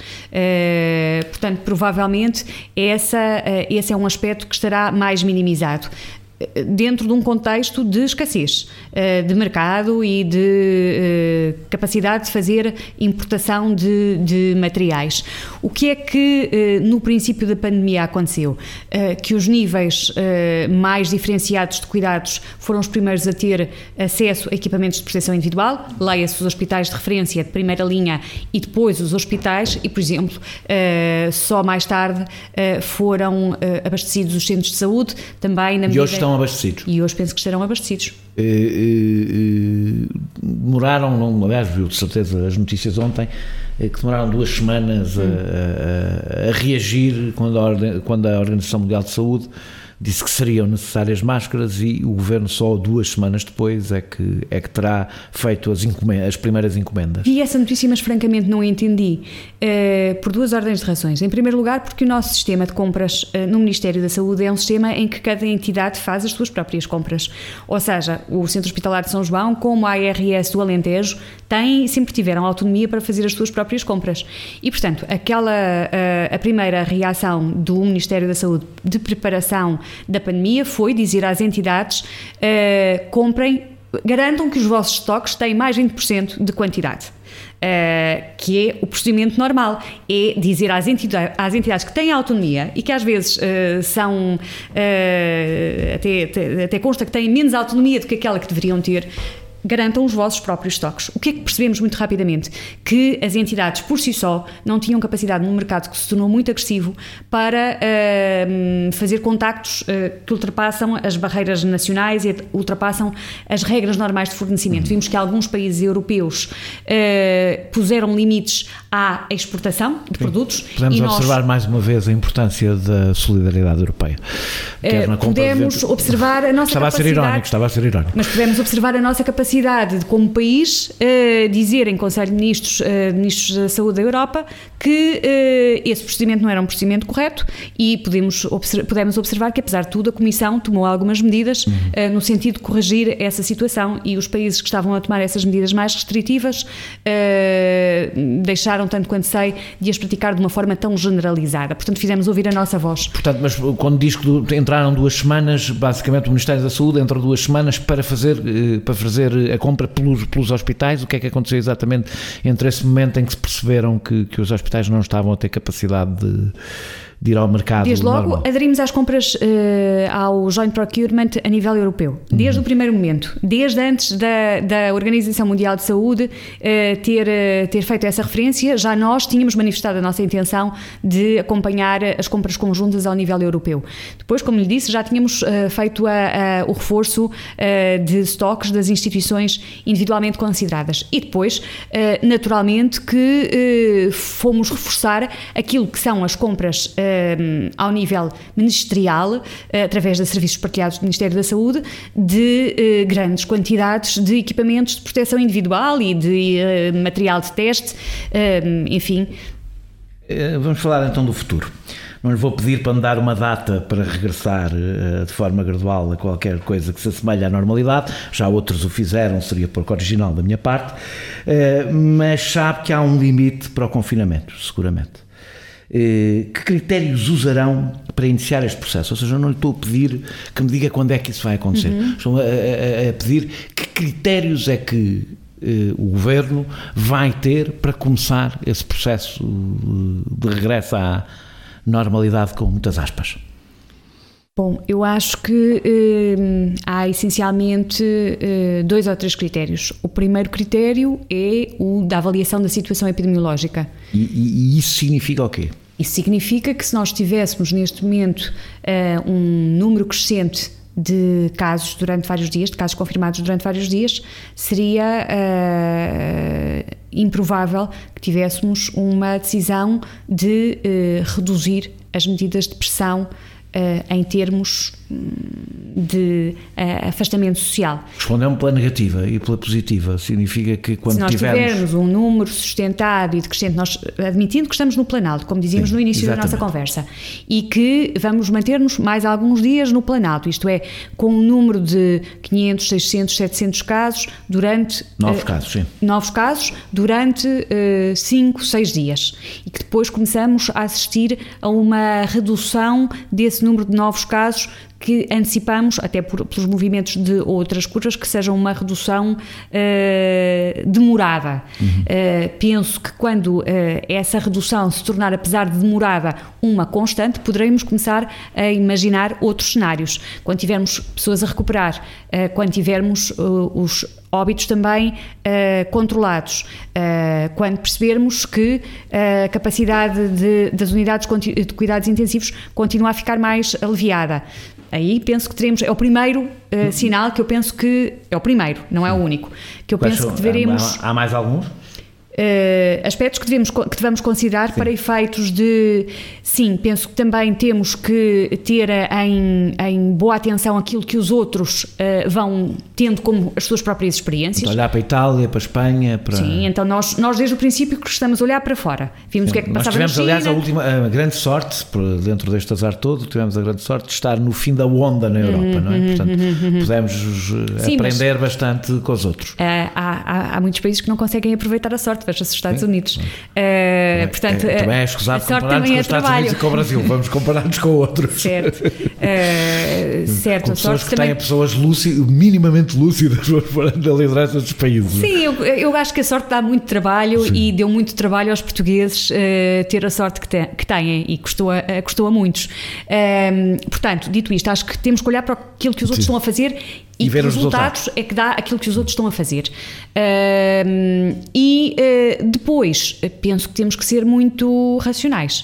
Eh, portanto, provavelmente essa, eh, esse é um aspecto que estará mais minimizado dentro de um contexto de escassez de mercado e de capacidade de fazer importação de, de materiais. O que é que no princípio da pandemia aconteceu? Que os níveis mais diferenciados de cuidados foram os primeiros a ter acesso a equipamentos de proteção individual, leia-se os hospitais de referência de primeira linha e depois os hospitais e, por exemplo, só mais tarde foram abastecidos os centros de saúde, também na medida estão abastecidos. E hoje penso que estarão abastecidos. E, e, e, demoraram, não, aliás, viu de certeza as notícias ontem, que demoraram duas semanas a, a, a reagir quando a, Ordem, quando a Organização Mundial de Saúde disse que seriam necessárias máscaras, e o Governo só duas semanas depois é que, é que terá feito as, as primeiras encomendas. E essa notícia, mas francamente não a entendi, uh, por duas ordens de razões. Em primeiro lugar, porque o nosso sistema de compras uh, no Ministério da Saúde é um sistema em que cada entidade faz as suas próprias compras. Ou seja, o Centro Hospitalar de São João, como a A R S do Alentejo, têm, sempre tiveram autonomia para fazer as suas próprias compras. E, portanto, aquela, uh, a primeira reação do Ministério da Saúde de preparação da pandemia foi dizer às entidades, uh, comprem, garantam que os vossos estoques têm mais vinte por cento de quantidade. Uh, que é o procedimento normal, é dizer às entidades, às entidades que têm autonomia e que às vezes uh, são, uh, até, até, até consta que têm menos autonomia do que aquela que deveriam ter, garantam os vossos próprios estoques. O que é que percebemos muito rapidamente? Que as entidades por si só não tinham capacidade num mercado que se tornou muito agressivo para uh, fazer contactos uh, que ultrapassam as barreiras nacionais e ultrapassam as regras normais de fornecimento. Uhum. Vimos que alguns países europeus uh, puseram limites à exportação de Sim. produtos. Podemos e observar nós, mais uma vez a importância da solidariedade europeia. Uh, podemos observar a nossa estava capacidade... A ser irónico, estava a ser irónico. Mas podemos observar a nossa capacidade de, como país, uh, dizer em Conselho de Ministros, uh, Ministros da Saúde da Europa, que uh, esse procedimento não era um procedimento correto, e podemos, observ- podemos observar que, apesar de tudo, a Comissão tomou algumas medidas uhum. uh, no sentido de corrigir essa situação, e os países que estavam a tomar essas medidas mais restritivas uh, deixaram, tanto quanto sei, de as praticar de uma forma tão generalizada. Portanto, fizemos ouvir a nossa voz. Portanto, mas quando diz que entraram duas semanas, basicamente o Ministério da Saúde entrou duas semanas para fazer, para fazer a compra pelos, pelos hospitais. O que é que aconteceu exatamente entre esse momento em que se perceberam que, que os hospitais não estavam a ter capacidade de, de ir ao mercado? Desde logo normal? Aderimos às compras, uh, ao Joint Procurement a nível europeu, desde uhum. o primeiro momento, desde antes da, da Organização Mundial de Saúde uh, ter, uh, ter feito essa referência. Já nós tínhamos manifestado a nossa intenção de acompanhar as compras conjuntas ao nível europeu. Depois, como lhe disse, já tínhamos uh, feito a, a, o reforço uh, de estoques das instituições individualmente consideradas, e depois, uh, naturalmente, que uh, fomos reforçar aquilo que são as compras uh, ao nível ministerial, uh, através de serviços partilhados do Ministério da Saúde, de uh, grandes quantidades de equipamentos de proteção individual e de uh, material de teste, uh, enfim. Vamos falar então do futuro. Não lhe vou pedir para me dar uma data para regressar uh, de forma gradual a qualquer coisa que se assemelhe à normalidade. Já outros o fizeram, seria pouco original da minha parte, uh, mas sabe que há um limite para o confinamento, seguramente. Uh, que critérios usarão para iniciar este processo? Ou seja, eu não lhe estou a pedir que me diga quando é que isso vai acontecer. Uhum. Estou a, a, a pedir que critérios é que uh, o Governo vai ter para começar esse processo de regresso à normalidade, com muitas aspas. Bom, eu acho que eh, há essencialmente eh, dois ou três critérios. O primeiro critério é o da avaliação da situação epidemiológica. E, e, e isso significa o quê? Isso significa que, se nós tivéssemos neste momento uh, um número crescente de casos durante vários dias, de casos confirmados durante vários dias, seria uh, improvável que tivéssemos uma decisão de uh, reduzir as medidas de pressão Uh, em termos de uh, afastamento social. Respondeu-me pela negativa e pela positiva. Significa que quando Se nós tivermos... tivermos um número sustentado e decrescente, nós admitindo que estamos no Planalto, como dizíamos Sim, no início exatamente. da nossa conversa, e que vamos manter-nos mais alguns dias no Planalto, isto é, com um número de quinhentos, seiscentos, setecentos casos durante... Novos uh, casos, sim. Novos casos durante cinco, seis dias. E que depois começamos a assistir a uma redução desse número de novos casos, que antecipamos, até por, pelos movimentos de outras curvas, que seja uma redução uh, demorada. Uhum. Uh, penso que quando uh, essa redução se tornar, apesar de demorada, uma constante, poderemos começar a imaginar outros cenários. Quando tivermos pessoas a recuperar, uh, quando tivermos uh, os óbitos também uh, controlados. Uh, quando percebermos que a capacidade de, das unidades de cuidados intensivos continua a ficar mais aliviada. Aí penso que teremos, é o primeiro uh, sinal que eu penso que, é o primeiro, não é o único, que eu penso que deveremos... Há, há mais alguns? Uh, aspectos que devemos, que devemos considerar, sim, para efeitos de, sim, penso que também temos que ter em, em boa atenção aquilo que os outros uh, vão tendo como as suas próprias experiências. Então, olhar para a Itália, para a Espanha, para... Sim, então nós, nós desde o princípio que estamos a olhar para fora. Vimos, sim, o que é que passava na China. Nós tivemos, aliás, a, última, a grande sorte, dentro deste azar todo, tivemos a grande sorte de estar no fim da onda na Europa, uhum, não é? Portanto, uhum, pudemos sim, aprender mas, bastante com os outros. Uh, há, há, há muitos países que não conseguem aproveitar a sorte, veja-se os Estados Unidos. Uh, é, portanto, é, também é escusado compararmos com os Estados Unidos e com o Brasil, vamos comparar-nos com outros. Certo. Uh, certo. Com pessoas que também... têm pessoas lúcidas, minimamente lúcidas da liderança dos países. Sim, eu, eu acho que a sorte dá muito trabalho, sim, e deu muito trabalho aos portugueses uh, ter a sorte que, te, que têm, e custou a, custou a muitos. Uh, portanto, dito isto, acho que temos que olhar para aquilo que os outros, sim, estão a fazer e, e ver os resultados, resultados é que dá aquilo que os outros estão a fazer. Uh, e uh, depois, penso que temos que ser muito racionais.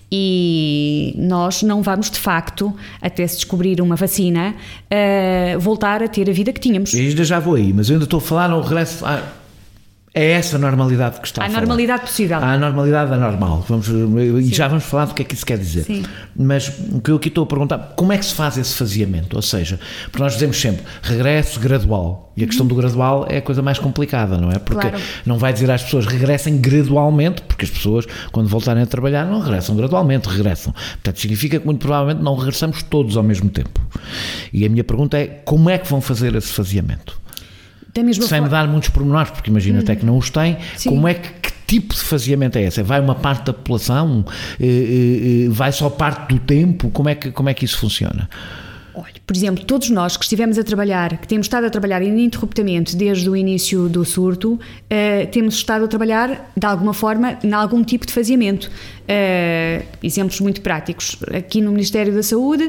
E nós não vamos, de facto, até se descobrir uma vacina, uh, voltar a ter a vida que tínhamos. Eu ainda já vou aí, mas eu ainda estou a falar no regresso... Ah, é essa a normalidade que está a, a falar. A normalidade possível. A normalidade anormal. Vamos, e já vamos falar do que é que isso quer dizer. Sim. Mas o que eu aqui estou a perguntar, como é que se faz esse faseamento? Ou seja, porque nós dizemos sempre regresso gradual. E a questão do gradual é a coisa mais complicada, não é? Porque claro, não vai dizer às pessoas regressem gradualmente, porque as pessoas, quando voltarem a trabalhar, não regressam gradualmente, regressam. Portanto, significa que muito provavelmente não regressamos todos ao mesmo tempo. E a minha pergunta é, como é que vão fazer esse faseamento? Sem me dar muitos pormenores, porque imagino, uhum, até que não os tem, sim, como é que, que tipo de faseamento é esse? Vai uma parte da população? Vai só parte do tempo? Como é que, como é que isso funciona? Olha, por exemplo, todos nós que estivemos a trabalhar, que temos estado a trabalhar ininterruptamente desde o início do surto, uh, temos estado a trabalhar, de alguma forma, em algum tipo de faseamento. Uh, exemplos muito práticos. Aqui no Ministério da Saúde,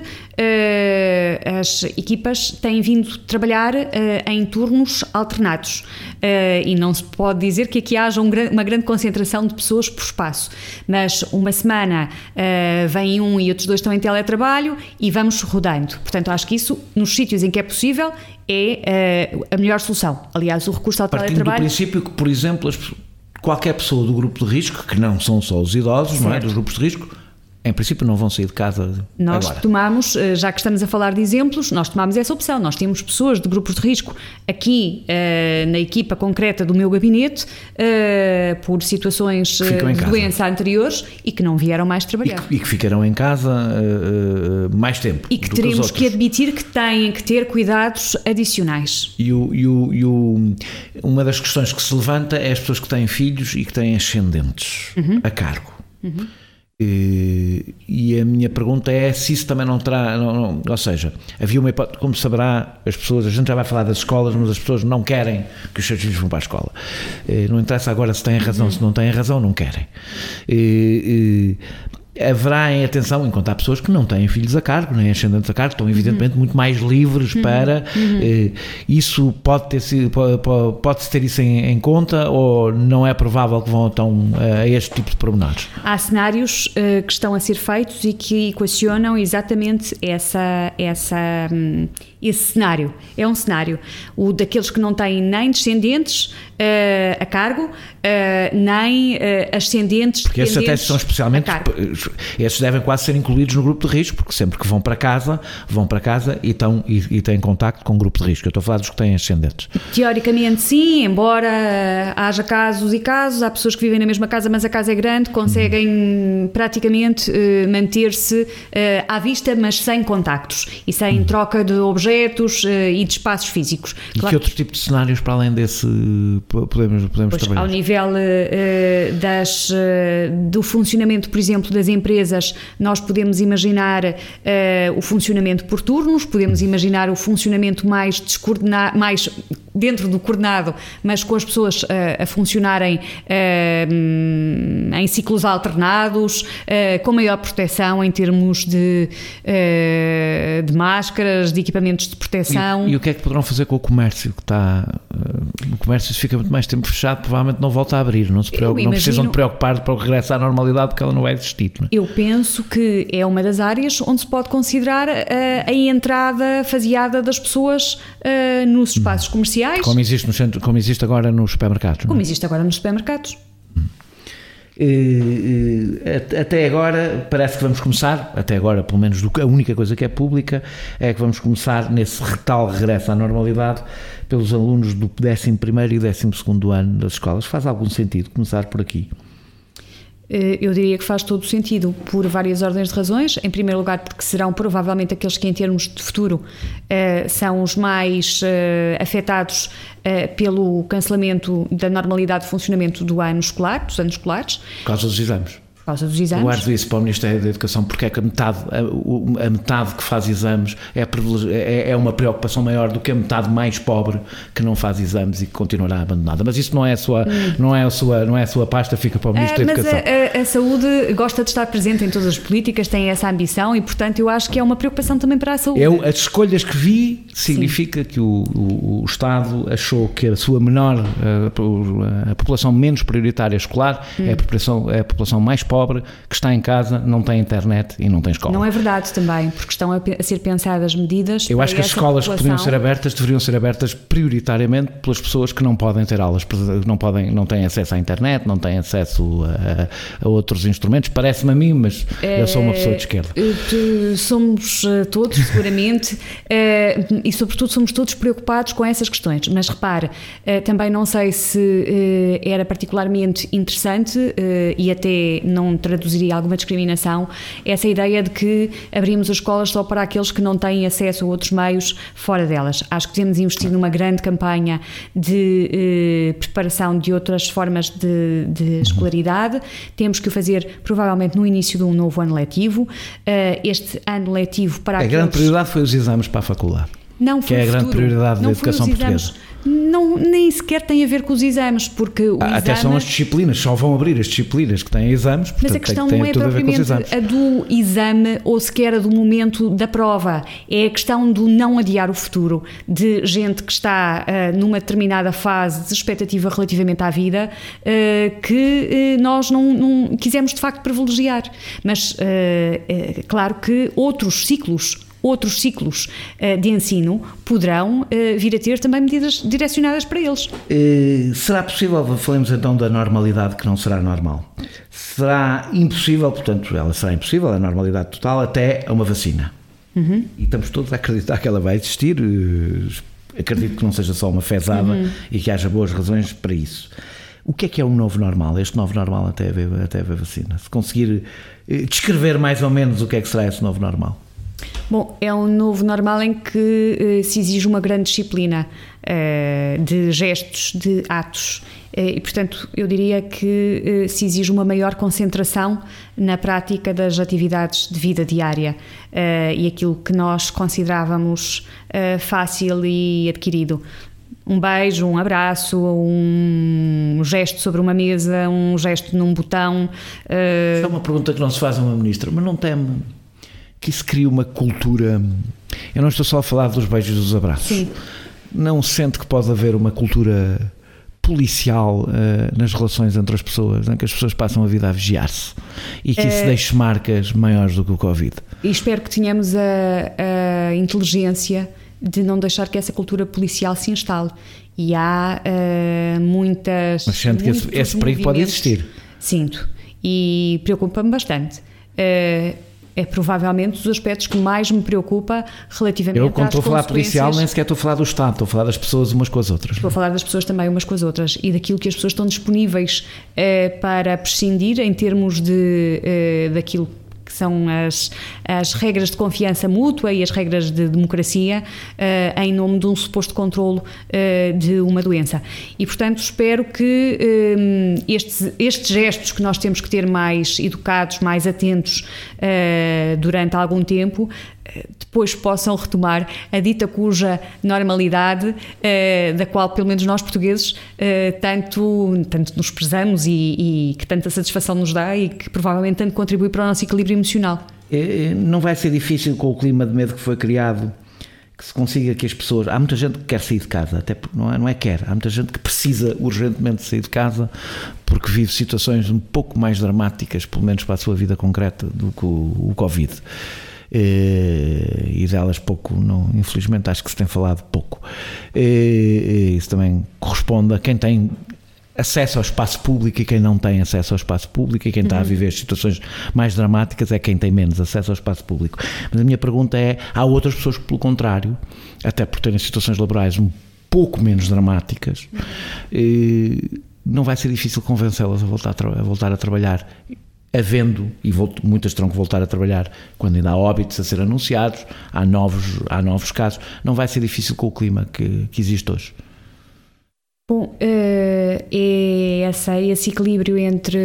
uh, as equipas têm vindo trabalhar uh, em turnos alternados. Uh, e não se pode dizer que aqui haja um, uma grande concentração de pessoas por espaço. Mas uma semana uh, vem um e outros dois estão em teletrabalho e vamos rodando. Portanto, acho que isso, nos sítios em que é possível, é uh, a melhor solução. Aliás, o recurso ao Partindo teletrabalho... Partindo do princípio que, por exemplo, as, qualquer pessoa do grupo de risco, que não são só os idosos, não é, dos grupos de risco, em princípio não vão sair de casa nós agora. Tomamos, já que estamos a falar de exemplos, nós tomamos essa opção. Nós temos pessoas de grupos de risco aqui uh, na equipa concreta do meu gabinete uh, por situações uh, de doença anteriores e que não vieram mais trabalhar. E que, e que ficarão em casa uh, mais tempo. E que teremos que, que admitir que têm que ter cuidados adicionais. E, o, e, o, e o, uma das questões que se levanta é as pessoas que têm filhos e que têm ascendentes, uhum, a cargo. Uhum. E, e a minha pergunta é se isso também não terá, não, não, ou seja, havia uma hipótese, como saberá, as pessoas, a gente já vai falar das escolas, mas as pessoas não querem que os seus filhos vão para a escola. Não interessa agora se têm razão, se não têm razão, não querem. E, e, haverá em atenção, enquanto há pessoas que não têm filhos a cargo, nem ascendentes a cargo, estão evidentemente uhum. muito mais livres uhum. para uhum. Eh, isso pode ter sido, pode, pode-se ter isso em, em conta ou não é provável que vão então a este tipo de pormenores? Há cenários uh, que estão a ser feitos e que equacionam exatamente essa, essa, um, esse cenário. É um cenário, o daqueles que não têm nem descendentes uh, a cargo, uh, nem uh, ascendentes porque esses até são especialmente, esses devem quase ser incluídos no grupo de risco, porque sempre que vão para casa, vão para casa e, estão, e, e têm contacto com o grupo de risco. Eu estou a falar dos que têm ascendentes. Teoricamente sim, embora haja casos e casos, há pessoas que vivem na mesma casa, mas a casa é grande, conseguem hum. praticamente uh, manter-se uh, à vista, mas sem contactos e sem hum. troca de objetos uh, e de espaços físicos. E claro, que outros tipos de cenários para além desse podemos, podemos pois, trabalhar? Ao nível uh, das, uh, do funcionamento, por exemplo, das empresas, nós podemos imaginar uh, o funcionamento por turnos, podemos imaginar o funcionamento mais descoordenado, mais dentro do coordenado, mas com as pessoas uh, a funcionarem uh, em ciclos alternados, uh, com maior proteção em termos de, uh, de máscaras, de equipamentos de proteção. E, e o que é que poderão fazer com o comércio que está... Uh, o comércio fica muito mais tempo fechado, provavelmente não volta a abrir, não, se preocup, não precisam de preocupar para o regresso à normalidade, porque ela não vai existir. Não é? Eu penso que é uma das áreas onde se pode considerar uh, a entrada faseada das pessoas uh, nos espaços comerciais. Como existe, no centro, como existe agora nos supermercados. Como existe agora nos supermercados. Até agora parece que vamos começar, até agora pelo menos a única coisa que é pública é que vamos começar nesse tal regresso à normalidade pelos alunos do décimo primeiro e décimo segundo ano das escolas. Faz algum sentido começar por aqui? Eu diria que faz todo o sentido, por várias ordens de razões. Em primeiro lugar, porque serão provavelmente aqueles que, em termos de futuro, são os mais afetados pelo cancelamento da normalidade de funcionamento do ano escolar, dos anos escolares. Por causa dos exames. Por causa dos exames. Guardo isso para o Ministério da Educação, porque é que a metade, a, a metade que faz exames é, é uma preocupação maior do que a metade mais pobre que não faz exames e que continuará abandonada. Mas isso não é a sua, hum. não é a sua, não é a sua pasta, fica para o Ministro ah, da Educação. Mas a, a, a saúde gosta de estar presente em todas as políticas, tem essa ambição e, portanto, eu acho que é uma preocupação também para a saúde. Eu, as escolhas que vi significa Sim. que o, o, o Estado achou que a sua menor, a, a população menos prioritária escolar hum. é, a população, é a população mais pobre pobre que está em casa, não tem internet e não tem escola. Não é verdade também, porque estão a, a ser pensadas medidas. Eu acho que as escolas população... que podiam ser abertas deveriam ser abertas prioritariamente pelas pessoas que não podem ter aulas, não, podem, não têm acesso à internet, não têm acesso a, a outros instrumentos. Parece-me a mim, mas é, eu sou uma pessoa de esquerda. Somos todos, seguramente, e sobretudo somos todos preocupados com essas questões. Mas repare, também não sei se era particularmente interessante e até não traduziria alguma discriminação essa ideia de que abrimos as escolas só para aqueles que não têm acesso a outros meios fora delas. Acho que devemos investir numa grande campanha de eh, preparação de outras formas de, de escolaridade. Temos que o fazer provavelmente no início de um novo ano letivo. Uh, este ano letivo para a aqueles... grande prioridade foi os exames para a faculdade. Não foi que é a futuro. grande prioridade não da educação portuguesa. Não, nem sequer tem a ver com os exames, porque o ah, exame... Até são as disciplinas, só vão abrir as disciplinas que têm exames, portanto, mas a questão tem, não tem é tudo a ver com os propriamente a do exame ou sequer a do momento da prova, é a questão do não adiar o futuro, de gente que está uh, numa determinada fase de expectativa relativamente à vida, uh, que uh, nós não, não quisemos de facto privilegiar, mas uh, é claro que outros ciclos outros ciclos uh, de ensino poderão uh, vir a ter também medidas direcionadas para eles. Uh, será possível, falemos então da normalidade que não será normal, será impossível, portanto ela será impossível, a normalidade total, até a uma vacina. Uhum. E estamos todos a acreditar que ela vai existir, uh, acredito que não seja só uma fezada uhum. e que haja boas razões para isso. O que é que é um novo normal, este novo normal até haver, até haver vacina? Se conseguir uh, descrever mais ou menos o que é que será esse novo normal. Bom, é um novo normal em que uh, se exige uma grande disciplina uh, de gestos, de atos uh, e, portanto, eu diria que uh, se exige uma maior concentração na prática das atividades de vida diária uh, e aquilo que nós considerávamos uh, fácil e adquirido. Um beijo, um abraço, um gesto sobre uma mesa, um gesto num botão. Uh... É uma pergunta que não se faz a uma ministra, mas não teme que isso cria uma cultura... Eu não estou só a falar dos beijos e dos abraços. Sim. Não sente que pode haver uma cultura policial uh, nas relações entre as pessoas, em que as pessoas passam a vida a vigiar-se e que isso uh, deixe marcas maiores do que o Covid? E espero que tenhamos a, a inteligência de não deixar que essa cultura policial se instale. E há uh, muitas... Mas sente que esse, esse perigo pode existir? Sinto. E preocupa-me bastante. Uh, É provavelmente um dos aspectos que mais me preocupa relativamente às consequências. Eu, quando estou a falar policial, nem sequer estou a falar do Estado, estou a falar das pessoas umas com as outras. Estou a falar das pessoas também umas com as outras e daquilo que as pessoas estão disponíveis eh, para prescindir em termos de, eh, daquilo que são as, as regras de confiança mútua e as regras de democracia uh, em nome de um suposto controlo uh, de uma doença. E, portanto, espero que um, estes, estes gestos que nós temos que ter mais educados, mais atentos uh, durante algum tempo, depois possam retomar a dita cuja normalidade, da qual pelo menos nós portugueses tanto, tanto nos prezamos e, e que tanta satisfação nos dá e que provavelmente tanto contribui para o nosso equilíbrio emocional. Não vai ser difícil com o clima de medo que foi criado que se consiga que as pessoas... Há muita gente que quer sair de casa, até porque não é, não é quer, há muita gente que precisa urgentemente sair de casa porque vive situações um pouco mais dramáticas, pelo menos para a sua vida concreta, do que o, o Covid. E delas pouco, não, infelizmente acho que se tem falado pouco. E isso também corresponde a quem tem acesso ao espaço público e quem não tem acesso ao espaço público, e quem está a viver situações mais dramáticas é quem tem menos acesso ao espaço público. Mas a minha pergunta é, há outras pessoas que pelo contrário, até por terem situações laborais um pouco menos dramáticas, não vai ser difícil convencê-las a voltar a, tra- a voltar a trabalhar, havendo, e volto, muitas terão que voltar a trabalhar quando ainda há óbitos a ser anunciados, há novos, há novos casos, não vai ser difícil com o clima que, que existe hoje. Bom, é essa, esse equilíbrio entre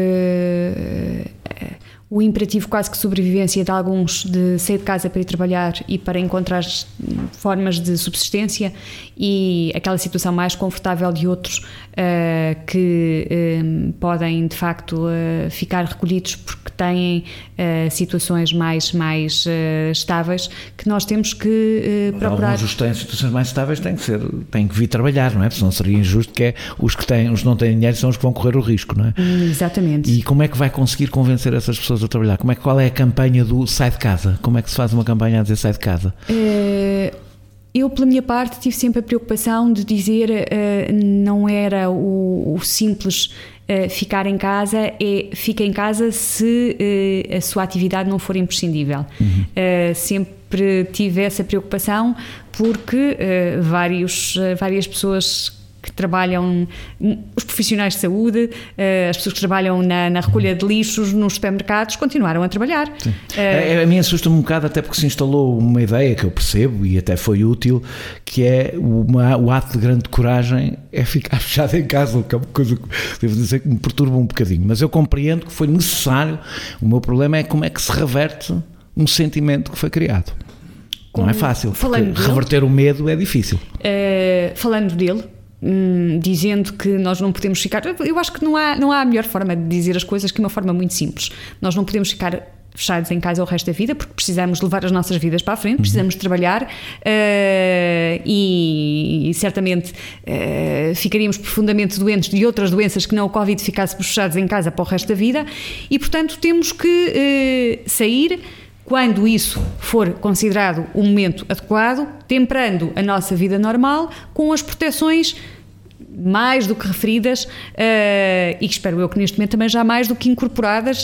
o imperativo quase que sobrevivência de alguns de sair de casa para ir trabalhar e para encontrar formas de subsistência e aquela situação mais confortável de outros uh, que um, podem de facto uh, ficar recolhidos porque têm uh, situações mais, mais uh, estáveis, que nós temos que uh, procurar. Alguns que têm situações mais estáveis têm que, ser, têm que vir trabalhar, não é? Porque senão seria injusto que é os que, têm, os que não têm dinheiro são os que vão correr o risco, não é? Hum, exatamente. E como é que vai conseguir convencer essas pessoas a trabalhar? Como é, qual é a campanha do sai de casa? Como é que se faz uma campanha a dizer sai de casa? Uh, eu, pela minha parte, tive sempre a preocupação de dizer uh, não era o, o simples uh, ficar em casa, é fica em casa se uh, a sua atividade não for imprescindível. Uhum. Uh, sempre tive essa preocupação porque uh, vários, uh, várias pessoas que trabalham, os profissionais de saúde, as pessoas que trabalham na, na recolha de lixos nos supermercados, continuaram a trabalhar. Sim. Uh, a mim assusta-me um bocado, até porque se instalou uma ideia que eu percebo e até foi útil, que é uma, o ato de grande coragem é ficar fechado em casa, que é uma coisa que devo dizer que me perturba um bocadinho, mas eu compreendo que foi necessário. O meu problema é como é que se reverte um sentimento que foi criado. Como, não é fácil, porque reverter o medo é difícil. Uh, falando dele, Hum, dizendo que nós não podemos ficar... Eu acho que não há, não há a melhor forma de dizer as coisas que uma forma muito simples. Nós não podemos ficar fechados em casa o resto da vida porque precisamos levar as nossas vidas para a frente, precisamos trabalhar uh, e, e certamente uh, ficaríamos profundamente doentes de outras doenças que não o Covid se ficássemos fechados em casa para o resto da vida e, portanto, temos que uh, sair quando isso for considerado o momento adequado, temperando a nossa vida normal com as proteções mais do que referidas uh, e que espero eu que neste momento também já mais do que incorporadas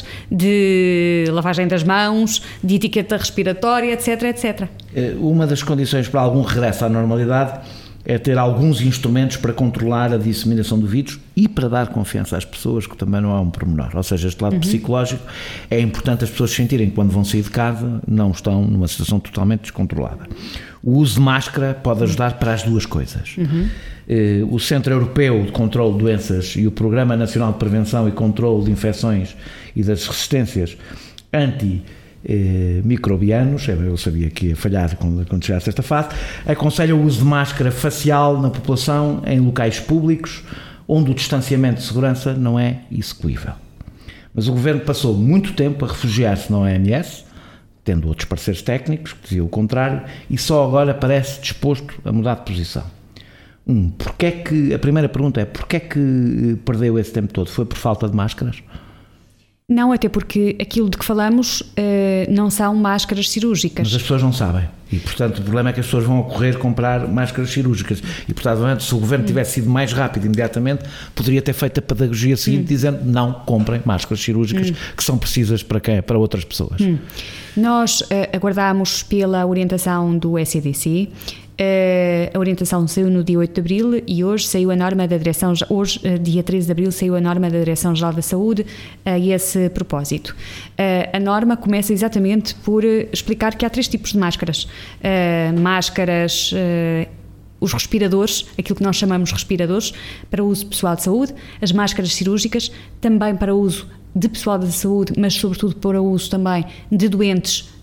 de lavagem das mãos, de etiqueta respiratória, etc, etcétera. Uma das condições para algum regresso à normalidade é ter alguns instrumentos para controlar a disseminação do vírus e para dar confiança às pessoas, que também não é um pormenor. Ou seja, este lado uhum. psicológico é importante as pessoas sentirem que quando vão sair de casa não estão numa situação totalmente descontrolada. O uso de máscara pode ajudar para as duas coisas. Uhum. O Centro Europeu de Controlo de Doenças e o Programa Nacional de Prevenção e Controlo de Infecções e das Resistências anti Eh, microbianos, eu sabia que ia falhar quando, quando chegasse a esta fase, aconselha o uso de máscara facial na população em locais públicos onde o distanciamento de segurança não é execuível. Mas o Governo passou muito tempo a refugiar-se na O M S, tendo outros parceiros técnicos que diziam o contrário, e só agora parece disposto a mudar de posição. Um, porque é que, a primeira pergunta é, porquê é que perdeu esse tempo todo? Foi por falta de máscaras? Não, até porque aquilo de que falamos uh, não são máscaras cirúrgicas. Mas as pessoas não sabem. E, portanto, o problema é que as pessoas vão correr comprar máscaras cirúrgicas. E, portanto, se o Governo hum. tivesse sido mais rápido imediatamente, poderia ter feito a pedagogia seguinte, hum. dizendo não comprem máscaras cirúrgicas hum. que são precisas para, quem? Para outras pessoas. Hum. Nós uh, aguardámos pela orientação do E C D C. Uh, a orientação saiu no dia oito de abril e hoje saiu a norma da Direção, hoje, uh, dia treze de abril, saiu a norma da Direção-Geral da Saúde a esse propósito. Uh, a norma começa exatamente por uh, explicar que há três tipos de máscaras. Uh, máscaras, uh, os respiradores, aquilo que nós chamamos de respiradores, para uso pessoal de saúde, as máscaras cirúrgicas, também para uso de pessoal da saúde, mas sobretudo para uso também de doentes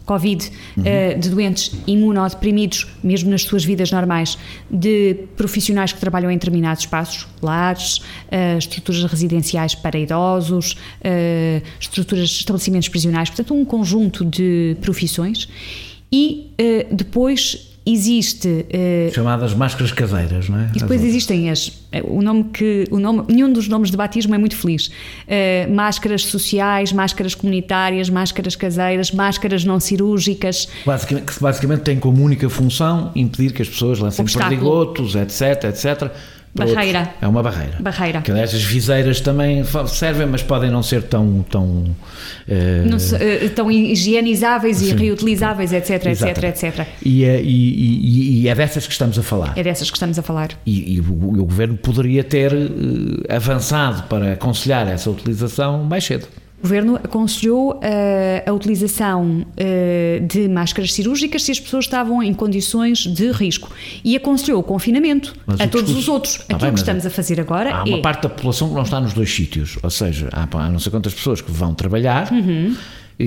Covid, uhum. uh, de doentes imunodeprimidos, mesmo nas suas vidas normais, de profissionais que trabalham em determinados espaços, lares, uh, estruturas residenciais para idosos, uh, estruturas, estabelecimentos prisionais, portanto um conjunto de profissões. E uh, depois existe... Uh, chamadas máscaras caseiras, não é? E depois existem as... O nome que... O nome, nenhum dos nomes de batismo é muito feliz. Uh, máscaras sociais, máscaras comunitárias, máscaras caseiras, máscaras não cirúrgicas. Basicamente, que basicamente têm como única função impedir que as pessoas lancem perdigotos, etc, etcétera. Barreira. Outros. É uma barreira. Barreira. Que essas viseiras também servem, mas podem não ser tão... tão, uh... não se, uh, tão higienizáveis e reutilizáveis, etc, etc, etcétera. E é, e, e, e é dessas que estamos a falar. É dessas que estamos a falar. E, e o, o Governo poderia ter uh, avançado para aconselhar essa utilização mais cedo. O Governo aconselhou uh, a utilização uh, de máscaras cirúrgicas se as pessoas estavam em condições de risco e aconselhou o confinamento mas a o todos discurso... os outros. Ah, Aquilo bem, que estamos a fazer agora há é... uma parte da população que não está nos dois sítios, ou seja, há, há não sei quantas pessoas que vão trabalhar uhum.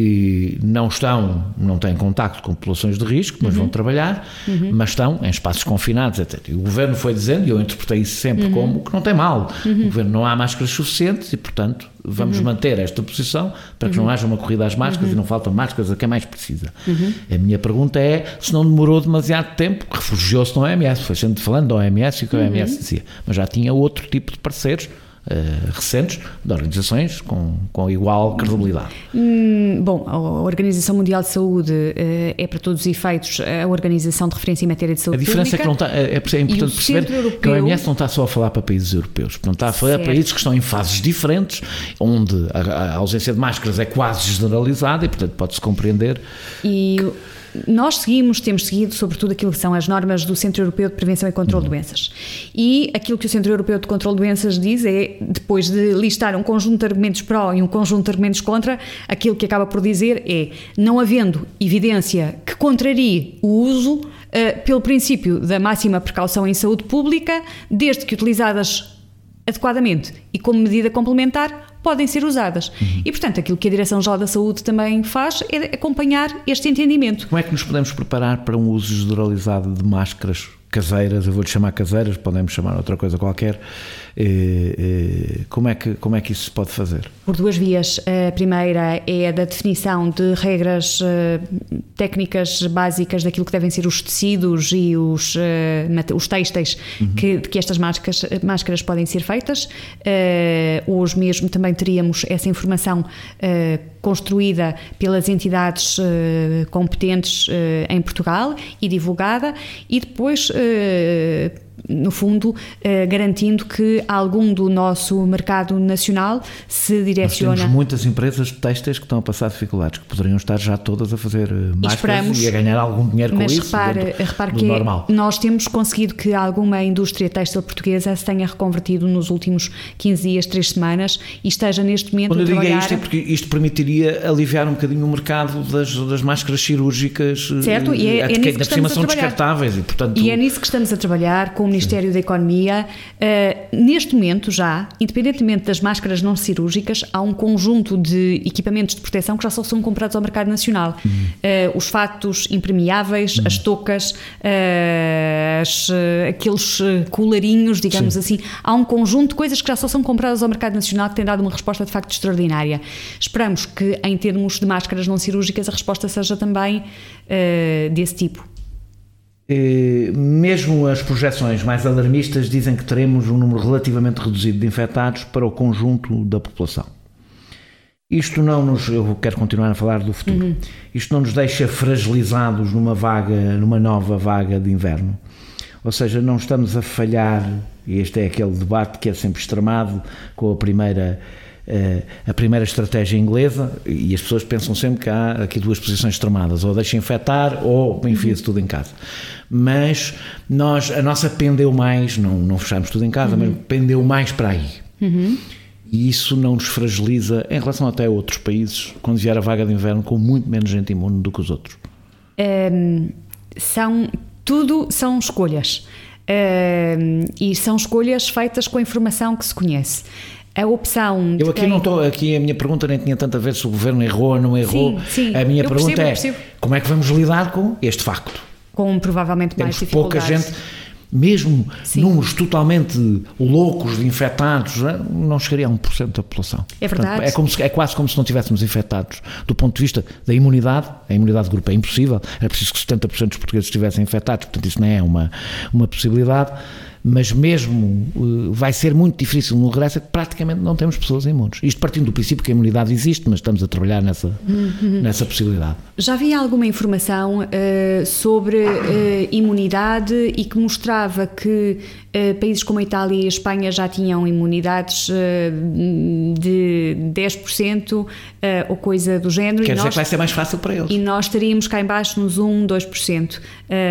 e não estão, não têm contacto com populações de risco, mas uhum. vão trabalhar, uhum. mas estão em espaços confinados, etcétera. E o Governo foi dizendo, e eu interpretei isso sempre uhum. como que não tem mal, uhum. o Governo não há máscaras suficientes e, portanto, vamos uhum. manter esta posição para que uhum. não haja uma corrida às máscaras uhum. e não faltam máscaras a quem mais precisa. Uhum. A minha pergunta é se não demorou demasiado tempo, refugiou-se no O M S, foi sempre falando da O M S e o que a O M S uhum. dizia, mas já tinha outro tipo de parceiros Uh, recentes, de organizações com, com igual credibilidade. Hum, bom, a Organização Mundial de Saúde uh, é para todos os efeitos a organização de referência em matéria de saúde pública. A diferença pública, é que não está, é, é importante perceber europeu, que a O M S não está só a falar para países europeus, portanto está a falar certo. para países que estão em fases diferentes, onde a, a ausência de máscaras é quase generalizada e, portanto, pode-se compreender. E que... Nós seguimos, temos seguido, sobretudo, aquilo que são as normas do Centro Europeu de Prevenção e Controlo de Doenças. E aquilo que o Centro Europeu de Controlo de Doenças diz é, depois de listar um conjunto de argumentos pró e um conjunto de argumentos contra, aquilo que acaba por dizer é, não havendo evidência que contrarie o uso, uh, pelo princípio da máxima precaução em saúde pública, desde que utilizadas adequadamente e como medida complementar, podem ser usadas. Uhum. E, portanto, aquilo que a Direção-Geral da Saúde também faz é acompanhar este entendimento. Como é que nos podemos preparar para um uso generalizado de máscaras caseiras? Eu vou-lhe chamar caseiras, podemos chamar outra coisa qualquer. Como é que, como é que isso se pode fazer? Por duas vias. A primeira é a da definição de regras técnicas básicas daquilo que devem ser os tecidos e os, os têxteis uhum. que, que estas máscaras, máscaras podem ser feitas. Hoje mesmo também teríamos essa informação construída pelas entidades competentes em Portugal e divulgada, e depois no fundo, eh, garantindo que algum do nosso mercado nacional se direciona... Nós temos muitas empresas têxteis que estão a passar dificuldades, que poderiam estar já todas a fazer máscaras Esperamos, e a ganhar algum dinheiro com mas isso, repare, repare que normal. É, nós temos conseguido que alguma indústria têxtil portuguesa se tenha reconvertido nos últimos quinze dias, três semanas, e esteja neste momento Quando a trabalhar... Quando eu digo isto é porque isto permitiria aliviar um bocadinho o mercado das, das máscaras cirúrgicas, certo, e é, é que nisso que cima são trabalhar. descartáveis. E, portanto... e é nisso que estamos a trabalhar com o Ministério Sim. da Economia. Uh, neste momento já, independentemente das máscaras não cirúrgicas, há um conjunto de equipamentos de proteção que já só são comprados ao mercado nacional. Uhum. Uh, os fatos impermeáveis, uhum. as toucas, uh, as, uh, aqueles colarinhos, digamos Sim. assim. Há um conjunto de coisas que já só são compradas ao mercado nacional que tem dado uma resposta de facto extraordinária. Esperamos que, em termos de máscaras não cirúrgicas, a resposta seja também uh, desse tipo. E mesmo as projeções mais alarmistas dizem que teremos um número relativamente reduzido de infectados para o conjunto da população. Isto não nos, eu quero continuar a falar do futuro, uhum. isto não nos deixa fragilizados numa vaga, numa nova vaga de inverno. Ou seja, não estamos a falhar, e este é aquele debate que é sempre extremado com a primeira... a primeira estratégia inglesa, e as pessoas pensam sempre que há aqui duas posições extremadas, ou deixa infectar ou enfia-se tudo em casa. Mas nós, a nossa pendeu mais, não, não fechámos tudo em casa, uhum. mas pendeu mais para aí. Uhum. E isso não nos fragiliza em relação até a outros países, quando vier a vaga de inverno com muito menos gente imune do que os outros. Um, são, tudo são escolhas. Um, e são escolhas feitas com a informação que se conhece. a opção de Eu aqui quem... não estou, aqui a minha pergunta nem tinha tanto a ver se o governo errou ou não errou. Sim, sim. A minha Eu pergunta percebo, eu é percebo. como é que vamos lidar com este facto? Com provavelmente mais Temos pouca dificuldades. gente, mesmo Sim. números totalmente loucos de infectados, não chegaria a um por cento da população. É verdade. Portanto, é, como se, é quase como se não tivéssemos infectados. Do ponto de vista da imunidade, a imunidade de grupo é impossível, é preciso que setenta por cento dos portugueses estivessem infectados, portanto isso não é uma, uma possibilidade. Mas mesmo uh, vai ser muito difícil no regresso, é que praticamente não temos pessoas imunes. Isto partindo do princípio que a imunidade existe, mas estamos a trabalhar nessa, uhum. nessa possibilidade. Já havia alguma informação uh, sobre uh, imunidade e que mostrava que uh, países como a Itália e a Espanha já tinham imunidades uh, de dez por cento uh, ou coisa do género. Quer e dizer nós, que vai ser mais fácil para eles. E nós estaríamos cá em baixo nos um, dois por cento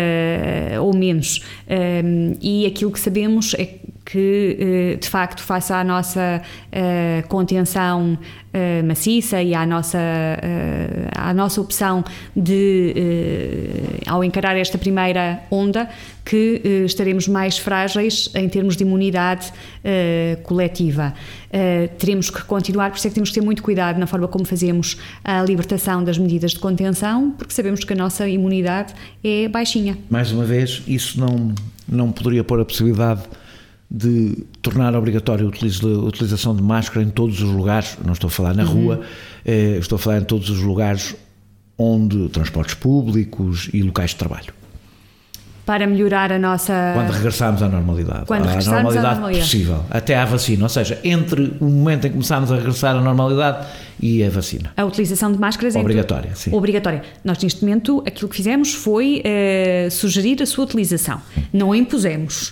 uh, ou menos. Uh, e aquilo que sabemos é que, de facto, face à nossa uh, contenção uh, maciça e à nossa, uh, à nossa opção de, uh, ao encarar esta primeira onda, que uh, estaremos mais frágeis em termos de imunidade uh, coletiva. Uh, teremos que continuar, por isso é que temos que ter muito cuidado na forma como fazemos a libertação das medidas de contenção, porque sabemos que a nossa imunidade é baixinha. Mais uma vez, isso não, não poderia pôr a possibilidade de tornar obrigatória a utilização de máscara em todos os lugares, não estou a falar na uhum. rua, eh, estou a falar em todos os lugares onde transportes públicos e locais de trabalho. Para melhorar a nossa... Quando regressarmos à normalidade. Quando à regressarmos normalidade, à normalidade possível, até à vacina, ou seja, entre o momento em que começarmos a regressar à normalidade e a vacina. A utilização de máscaras é obrigatória, sim. Obrigatória. Nós, neste momento, aquilo que fizemos foi uh, sugerir a sua utilização. Não a impusemos uh,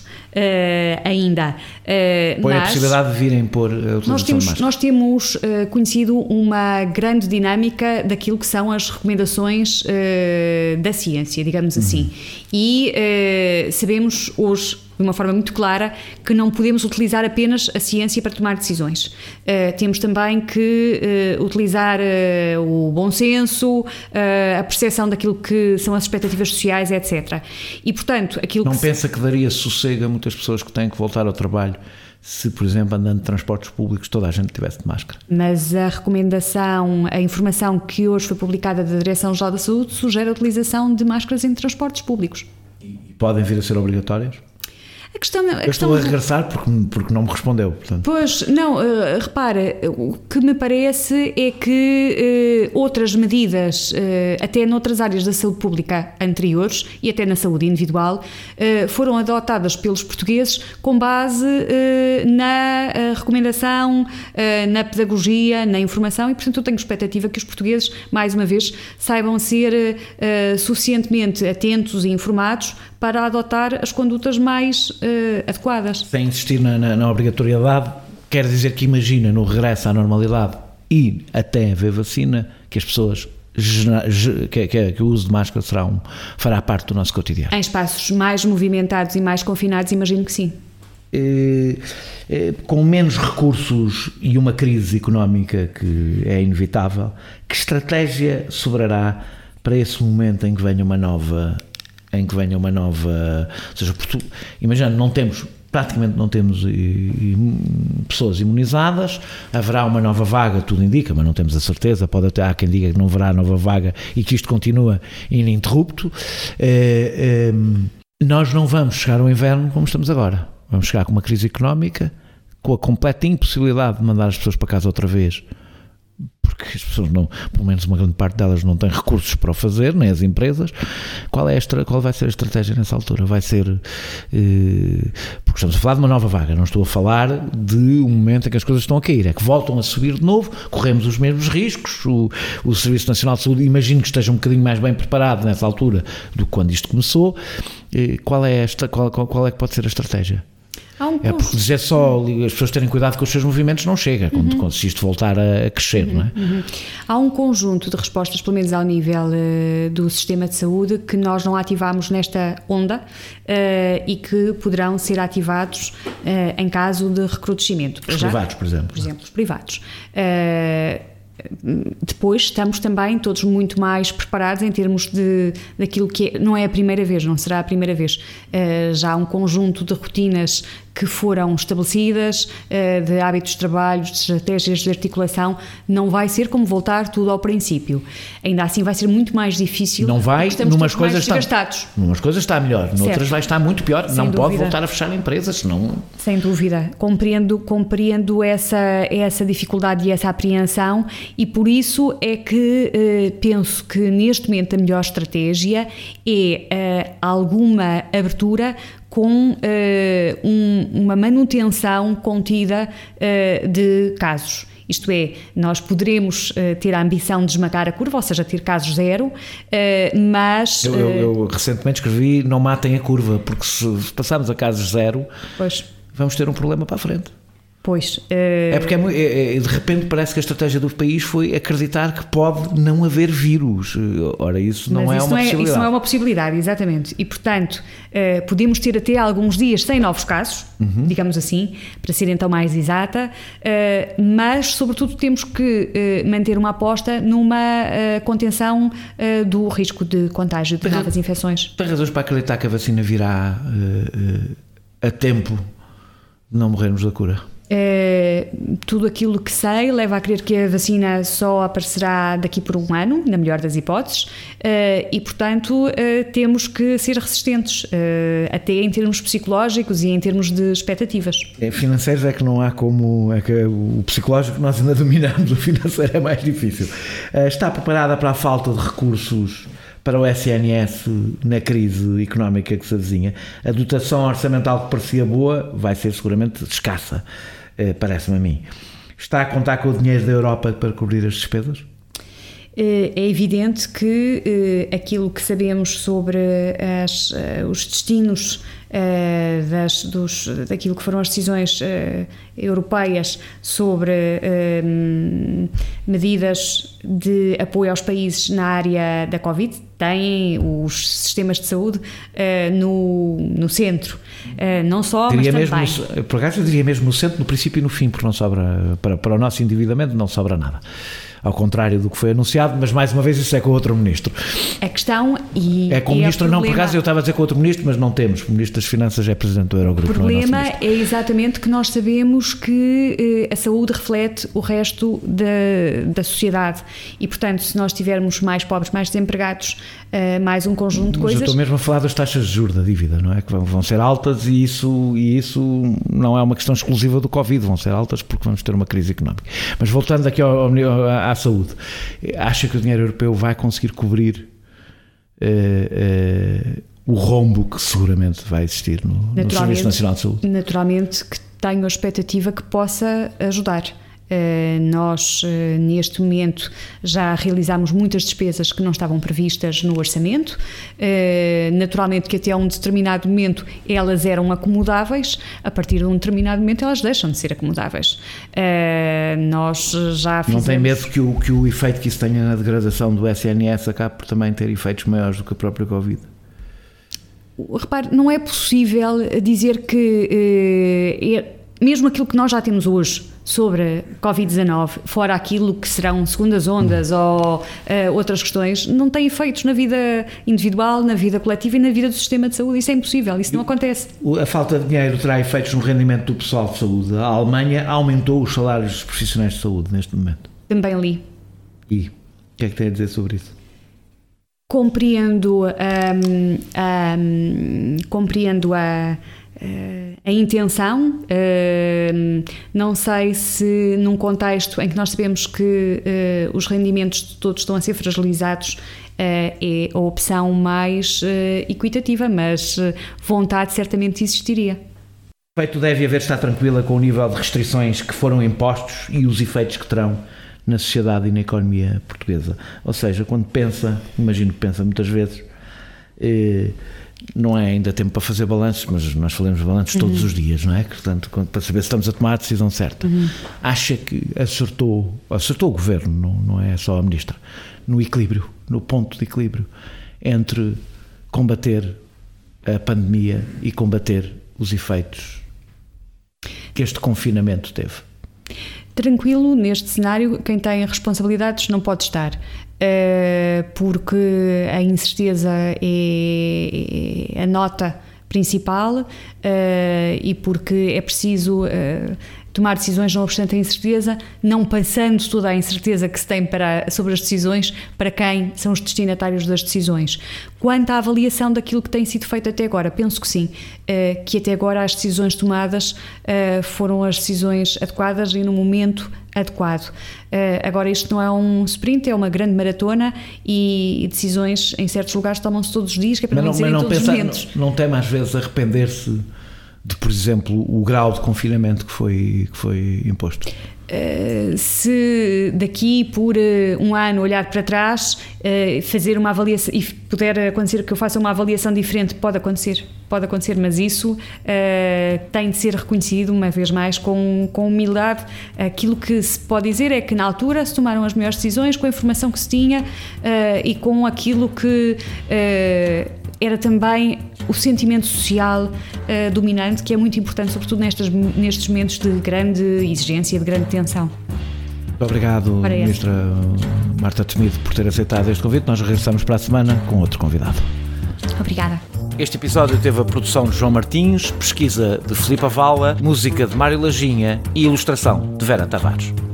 ainda. Uh, Põe mas a possibilidade de virem pôr a utilização nós temos, de máscara. Nós temos uh, conhecido uma grande dinâmica daquilo que são as recomendações uh, da ciência, digamos uhum. assim. E uh, sabemos hoje, de uma forma muito clara, que não podemos utilizar apenas a ciência para tomar decisões. Uh, temos também que uh, utilizar uh, o bom senso, uh, a percepção daquilo que são as expectativas sociais, etcétera. E, portanto, aquilo não que... pensa que daria sossego a muitas pessoas que têm que voltar ao trabalho se, por exemplo, andando de transportes públicos, toda a gente tivesse de máscara? Mas a recomendação, a informação que hoje foi publicada da Direção-Geral da Saúde sugere a utilização de máscaras em transportes públicos. E podem vir a ser obrigatórias? A questão, a Eu questão... estou a regressar porque, porque não me respondeu. Portanto. Pois, não, uh, repara, o que me parece é que uh, outras medidas, uh, até noutras áreas da saúde pública anteriores e até na saúde individual, uh, foram adotadas pelos portugueses com base uh, na uh, recomendação, uh, na pedagogia, na informação e, portanto, eu tenho expectativa que os portugueses, mais uma vez, saibam ser uh, suficientemente atentos e informados para adotar as condutas mais uh, adequadas. Sem insistir na, na, na obrigatoriedade, quer dizer que imagina no regresso à normalidade e até haver vacina, que as pessoas, que, que, que o uso de máscara será um, fará parte do nosso cotidiano. Em espaços mais movimentados e mais confinados, imagino que sim. É, é, com menos recursos e uma crise económica que é inevitável, que estratégia sobrará para esse momento em que venha uma nova... em que venha uma nova, ou seja, imagina, não temos, praticamente não temos e, e, pessoas imunizadas, haverá uma nova vaga, tudo indica, mas não temos a certeza, pode até, há quem diga que não haverá nova vaga e que isto continua ininterrupto, é, é, nós não vamos chegar ao inverno como estamos agora, vamos chegar com uma crise económica, com a completa impossibilidade de mandar as pessoas para casa outra vez, porque as pessoas não, pelo menos uma grande parte delas não tem recursos para o fazer, nem as empresas. Qual, é a, qual vai ser a estratégia nessa altura? Vai ser, eh, porque estamos a falar de uma nova vaga, não estou a falar de um momento em que as coisas estão a cair, é que voltam a subir de novo, corremos os mesmos riscos, o, o Serviço Nacional de Saúde, imagino que esteja um bocadinho mais bem preparado nessa altura do que quando isto começou. Eh, qual, é esta, qual, qual, qual é que pode ser a estratégia? Um é porque dizer só as pessoas terem cuidado com os seus movimentos não chega, quando, uhum. quando se isto voltar a crescer, uhum. não é? Uhum. Há um conjunto de respostas, pelo menos ao nível uh, do sistema de saúde, que nós não ativámos nesta onda uh, e que poderão ser ativados uh, em caso de recrudescimento. Os Já, privados, por exemplo. Por exemplo, os privados. Uh, Depois estamos também todos muito mais preparados em termos de daquilo que é, não é a primeira vez, não será a primeira vez. Uh, já há um conjunto de rotinas que foram estabelecidas, de hábitos de trabalho, de estratégias de articulação, não vai ser como voltar tudo ao princípio. Ainda assim vai ser muito mais difícil. Não vai, numas coisas está, desgastados. numas coisas está melhor, certo. Noutras vai estar muito pior. Sem não dúvida. Pode voltar a fechar empresas, senão... Sem dúvida. Compreendo, compreendo essa, essa dificuldade e essa apreensão, e por isso é que eh, penso que neste momento a melhor estratégia é eh, alguma abertura com uh, um, uma manutenção contida uh, de casos. Isto é, nós poderemos uh, ter a ambição de esmagar a curva, ou seja, ter casos zero, uh, mas... Eu, eu, eu recentemente escrevi, não matem a curva, porque se passarmos a casos zero, pois. Vamos ter um problema para a frente. Pois. Uh... É porque é, é, de repente parece que a estratégia do país foi acreditar que pode não haver vírus. Ora, isso não Mas é isso uma não é, possibilidade. Isso não é uma possibilidade, exatamente. E, portanto, uh, podemos ter até alguns dias sem novos casos, uhum. digamos assim, para ser então mais exata, uh, mas, sobretudo, temos que uh, manter uma aposta numa uh, contenção uh, do risco de contágio de tem, novas infecções. Tem razões para acreditar que a vacina virá uh, uh, a tempo de não morrermos da cura? Uh, tudo aquilo que sei leva a crer que a vacina só aparecerá daqui por um ano, na melhor das hipóteses, uh, e portanto uh, temos que ser resistentes, uh, até em termos psicológicos e em termos de expectativas. É, financeiros é que não há como, é que o psicológico nós ainda dominamos, o financeiro é mais difícil. Uh, está preparada para a falta de recursos para o S N S na crise económica que se avizinha? A dotação orçamental que parecia boa vai ser seguramente escassa, parece-me a mim. Está a contar com o dinheiro da Europa para cobrir as despesas? É evidente que aquilo que sabemos sobre as, os destinos das, dos, daquilo que foram as decisões europeias sobre medidas de apoio aos países na área da Covid, têm os sistemas de saúde no, no centro, não só, diria mas também. Mesmo, por acaso eu diria mesmo no centro, no princípio e no fim, porque não sobra, para, para o nosso endividamento não sobra nada. Ao contrário do que foi anunciado, mas mais uma vez isso é com outro ministro. A questão e é com o ministro, não, por acaso eu estava a dizer com outro ministro, mas não temos. O ministro das Finanças é presidente do Eurogrupo. O problema é, é exatamente que nós sabemos que eh, a saúde reflete o resto da, da sociedade e, portanto, se nós tivermos mais pobres, mais desempregados, eh, mais um conjunto de mas coisas... eu estou mesmo a falar das taxas de juros da dívida, não é? Que vão, vão ser altas e isso, e isso não é uma questão exclusiva do Covid, vão ser altas porque vamos ter uma crise económica. Mas voltando aqui ao, ao, à saúde, acha que o dinheiro europeu vai conseguir cobrir uh, uh, o rombo que seguramente vai existir no, no Serviço Nacional de Saúde? Naturalmente que tenho a expectativa que possa ajudar. Uh, nós, uh, neste momento, já realizámos muitas despesas que não estavam previstas no orçamento. Uh, naturalmente que até um determinado momento elas eram acomodáveis, a partir de um determinado momento elas deixam de ser acomodáveis. Uh, nós já fizemos... Não tem medo que o, que o efeito que isso tenha na degradação do S N S acabe por também ter efeitos maiores do que a própria Covid? Repare, não é possível dizer que... Uh, é, mesmo aquilo que nós já temos hoje sobre covid dezanove, fora aquilo que serão segundas ondas uhum. ou uh, outras questões, não tem efeitos na vida individual, na vida coletiva e na vida do sistema de saúde. Isso é impossível, isso não acontece. A falta de dinheiro terá efeitos no rendimento do pessoal de saúde. A Alemanha aumentou os salários dos profissionais de saúde neste momento. Também li. E o que é que tem a dizer sobre isso? Compreendo, um, um, compreendo a a intenção, não sei se num contexto em que nós sabemos que os rendimentos de todos estão a ser fragilizados é a opção mais equitativa, mas vontade certamente existiria. O efeito deve haver estar tranquila com o nível de restrições que foram impostos e os efeitos que terão na sociedade e na economia portuguesa. Ou seja, quando pensa, imagino que pensa muitas vezes, eh, não é ainda tempo para fazer balanços, mas nós fazemos balanços uhum. todos os dias, não é? Portanto, para saber se estamos a tomar a decisão certa. Uhum. Acha que acertou, acertou o governo, não, não é só a ministra, no equilíbrio, no ponto de equilíbrio entre combater a pandemia e combater os efeitos que este confinamento teve? Tranquilo, neste cenário, quem tem responsabilidades não pode estar, porque a incerteza é, é a nota principal uh, e porque é preciso uh, tomar decisões não obstante a incerteza, não passando toda a incerteza que se tem para, sobre as decisões para quem são os destinatários das decisões. Quanto à avaliação daquilo que tem sido feito até agora, penso que sim, uh, que até agora as decisões tomadas uh, foram as decisões adequadas e no momento adequado. Uh, agora isto não é um sprint, é uma grande maratona e, e decisões em certos lugares tomam-se todos os dias, que é para mas não, não dizer mas em não todos pensa, os momentos. Não, não tem às vezes arrepender-se de, por exemplo, o grau de confinamento que foi, que foi imposto? Uh, se daqui por uh, um ano olhar para trás, uh, fazer uma avaliação e puder acontecer que eu faça uma avaliação diferente, pode acontecer, pode acontecer, mas isso uh, tem de ser reconhecido uma vez mais com, com humildade. Aquilo que se pode dizer é que na altura se tomaram as melhores decisões com a informação que se tinha uh, e com aquilo que uh, era também o sentimento social uh, dominante, que é muito importante, sobretudo nestes, nestes momentos de grande exigência, de grande tensão. Muito obrigado, Ministra Marta Temido, por ter aceitado este convite. Nós regressamos para a semana com outro convidado. Obrigada. Este episódio teve a produção de João Martins, pesquisa de Filipe Avala, música de Mário Lajinha e ilustração de Vera Tavares.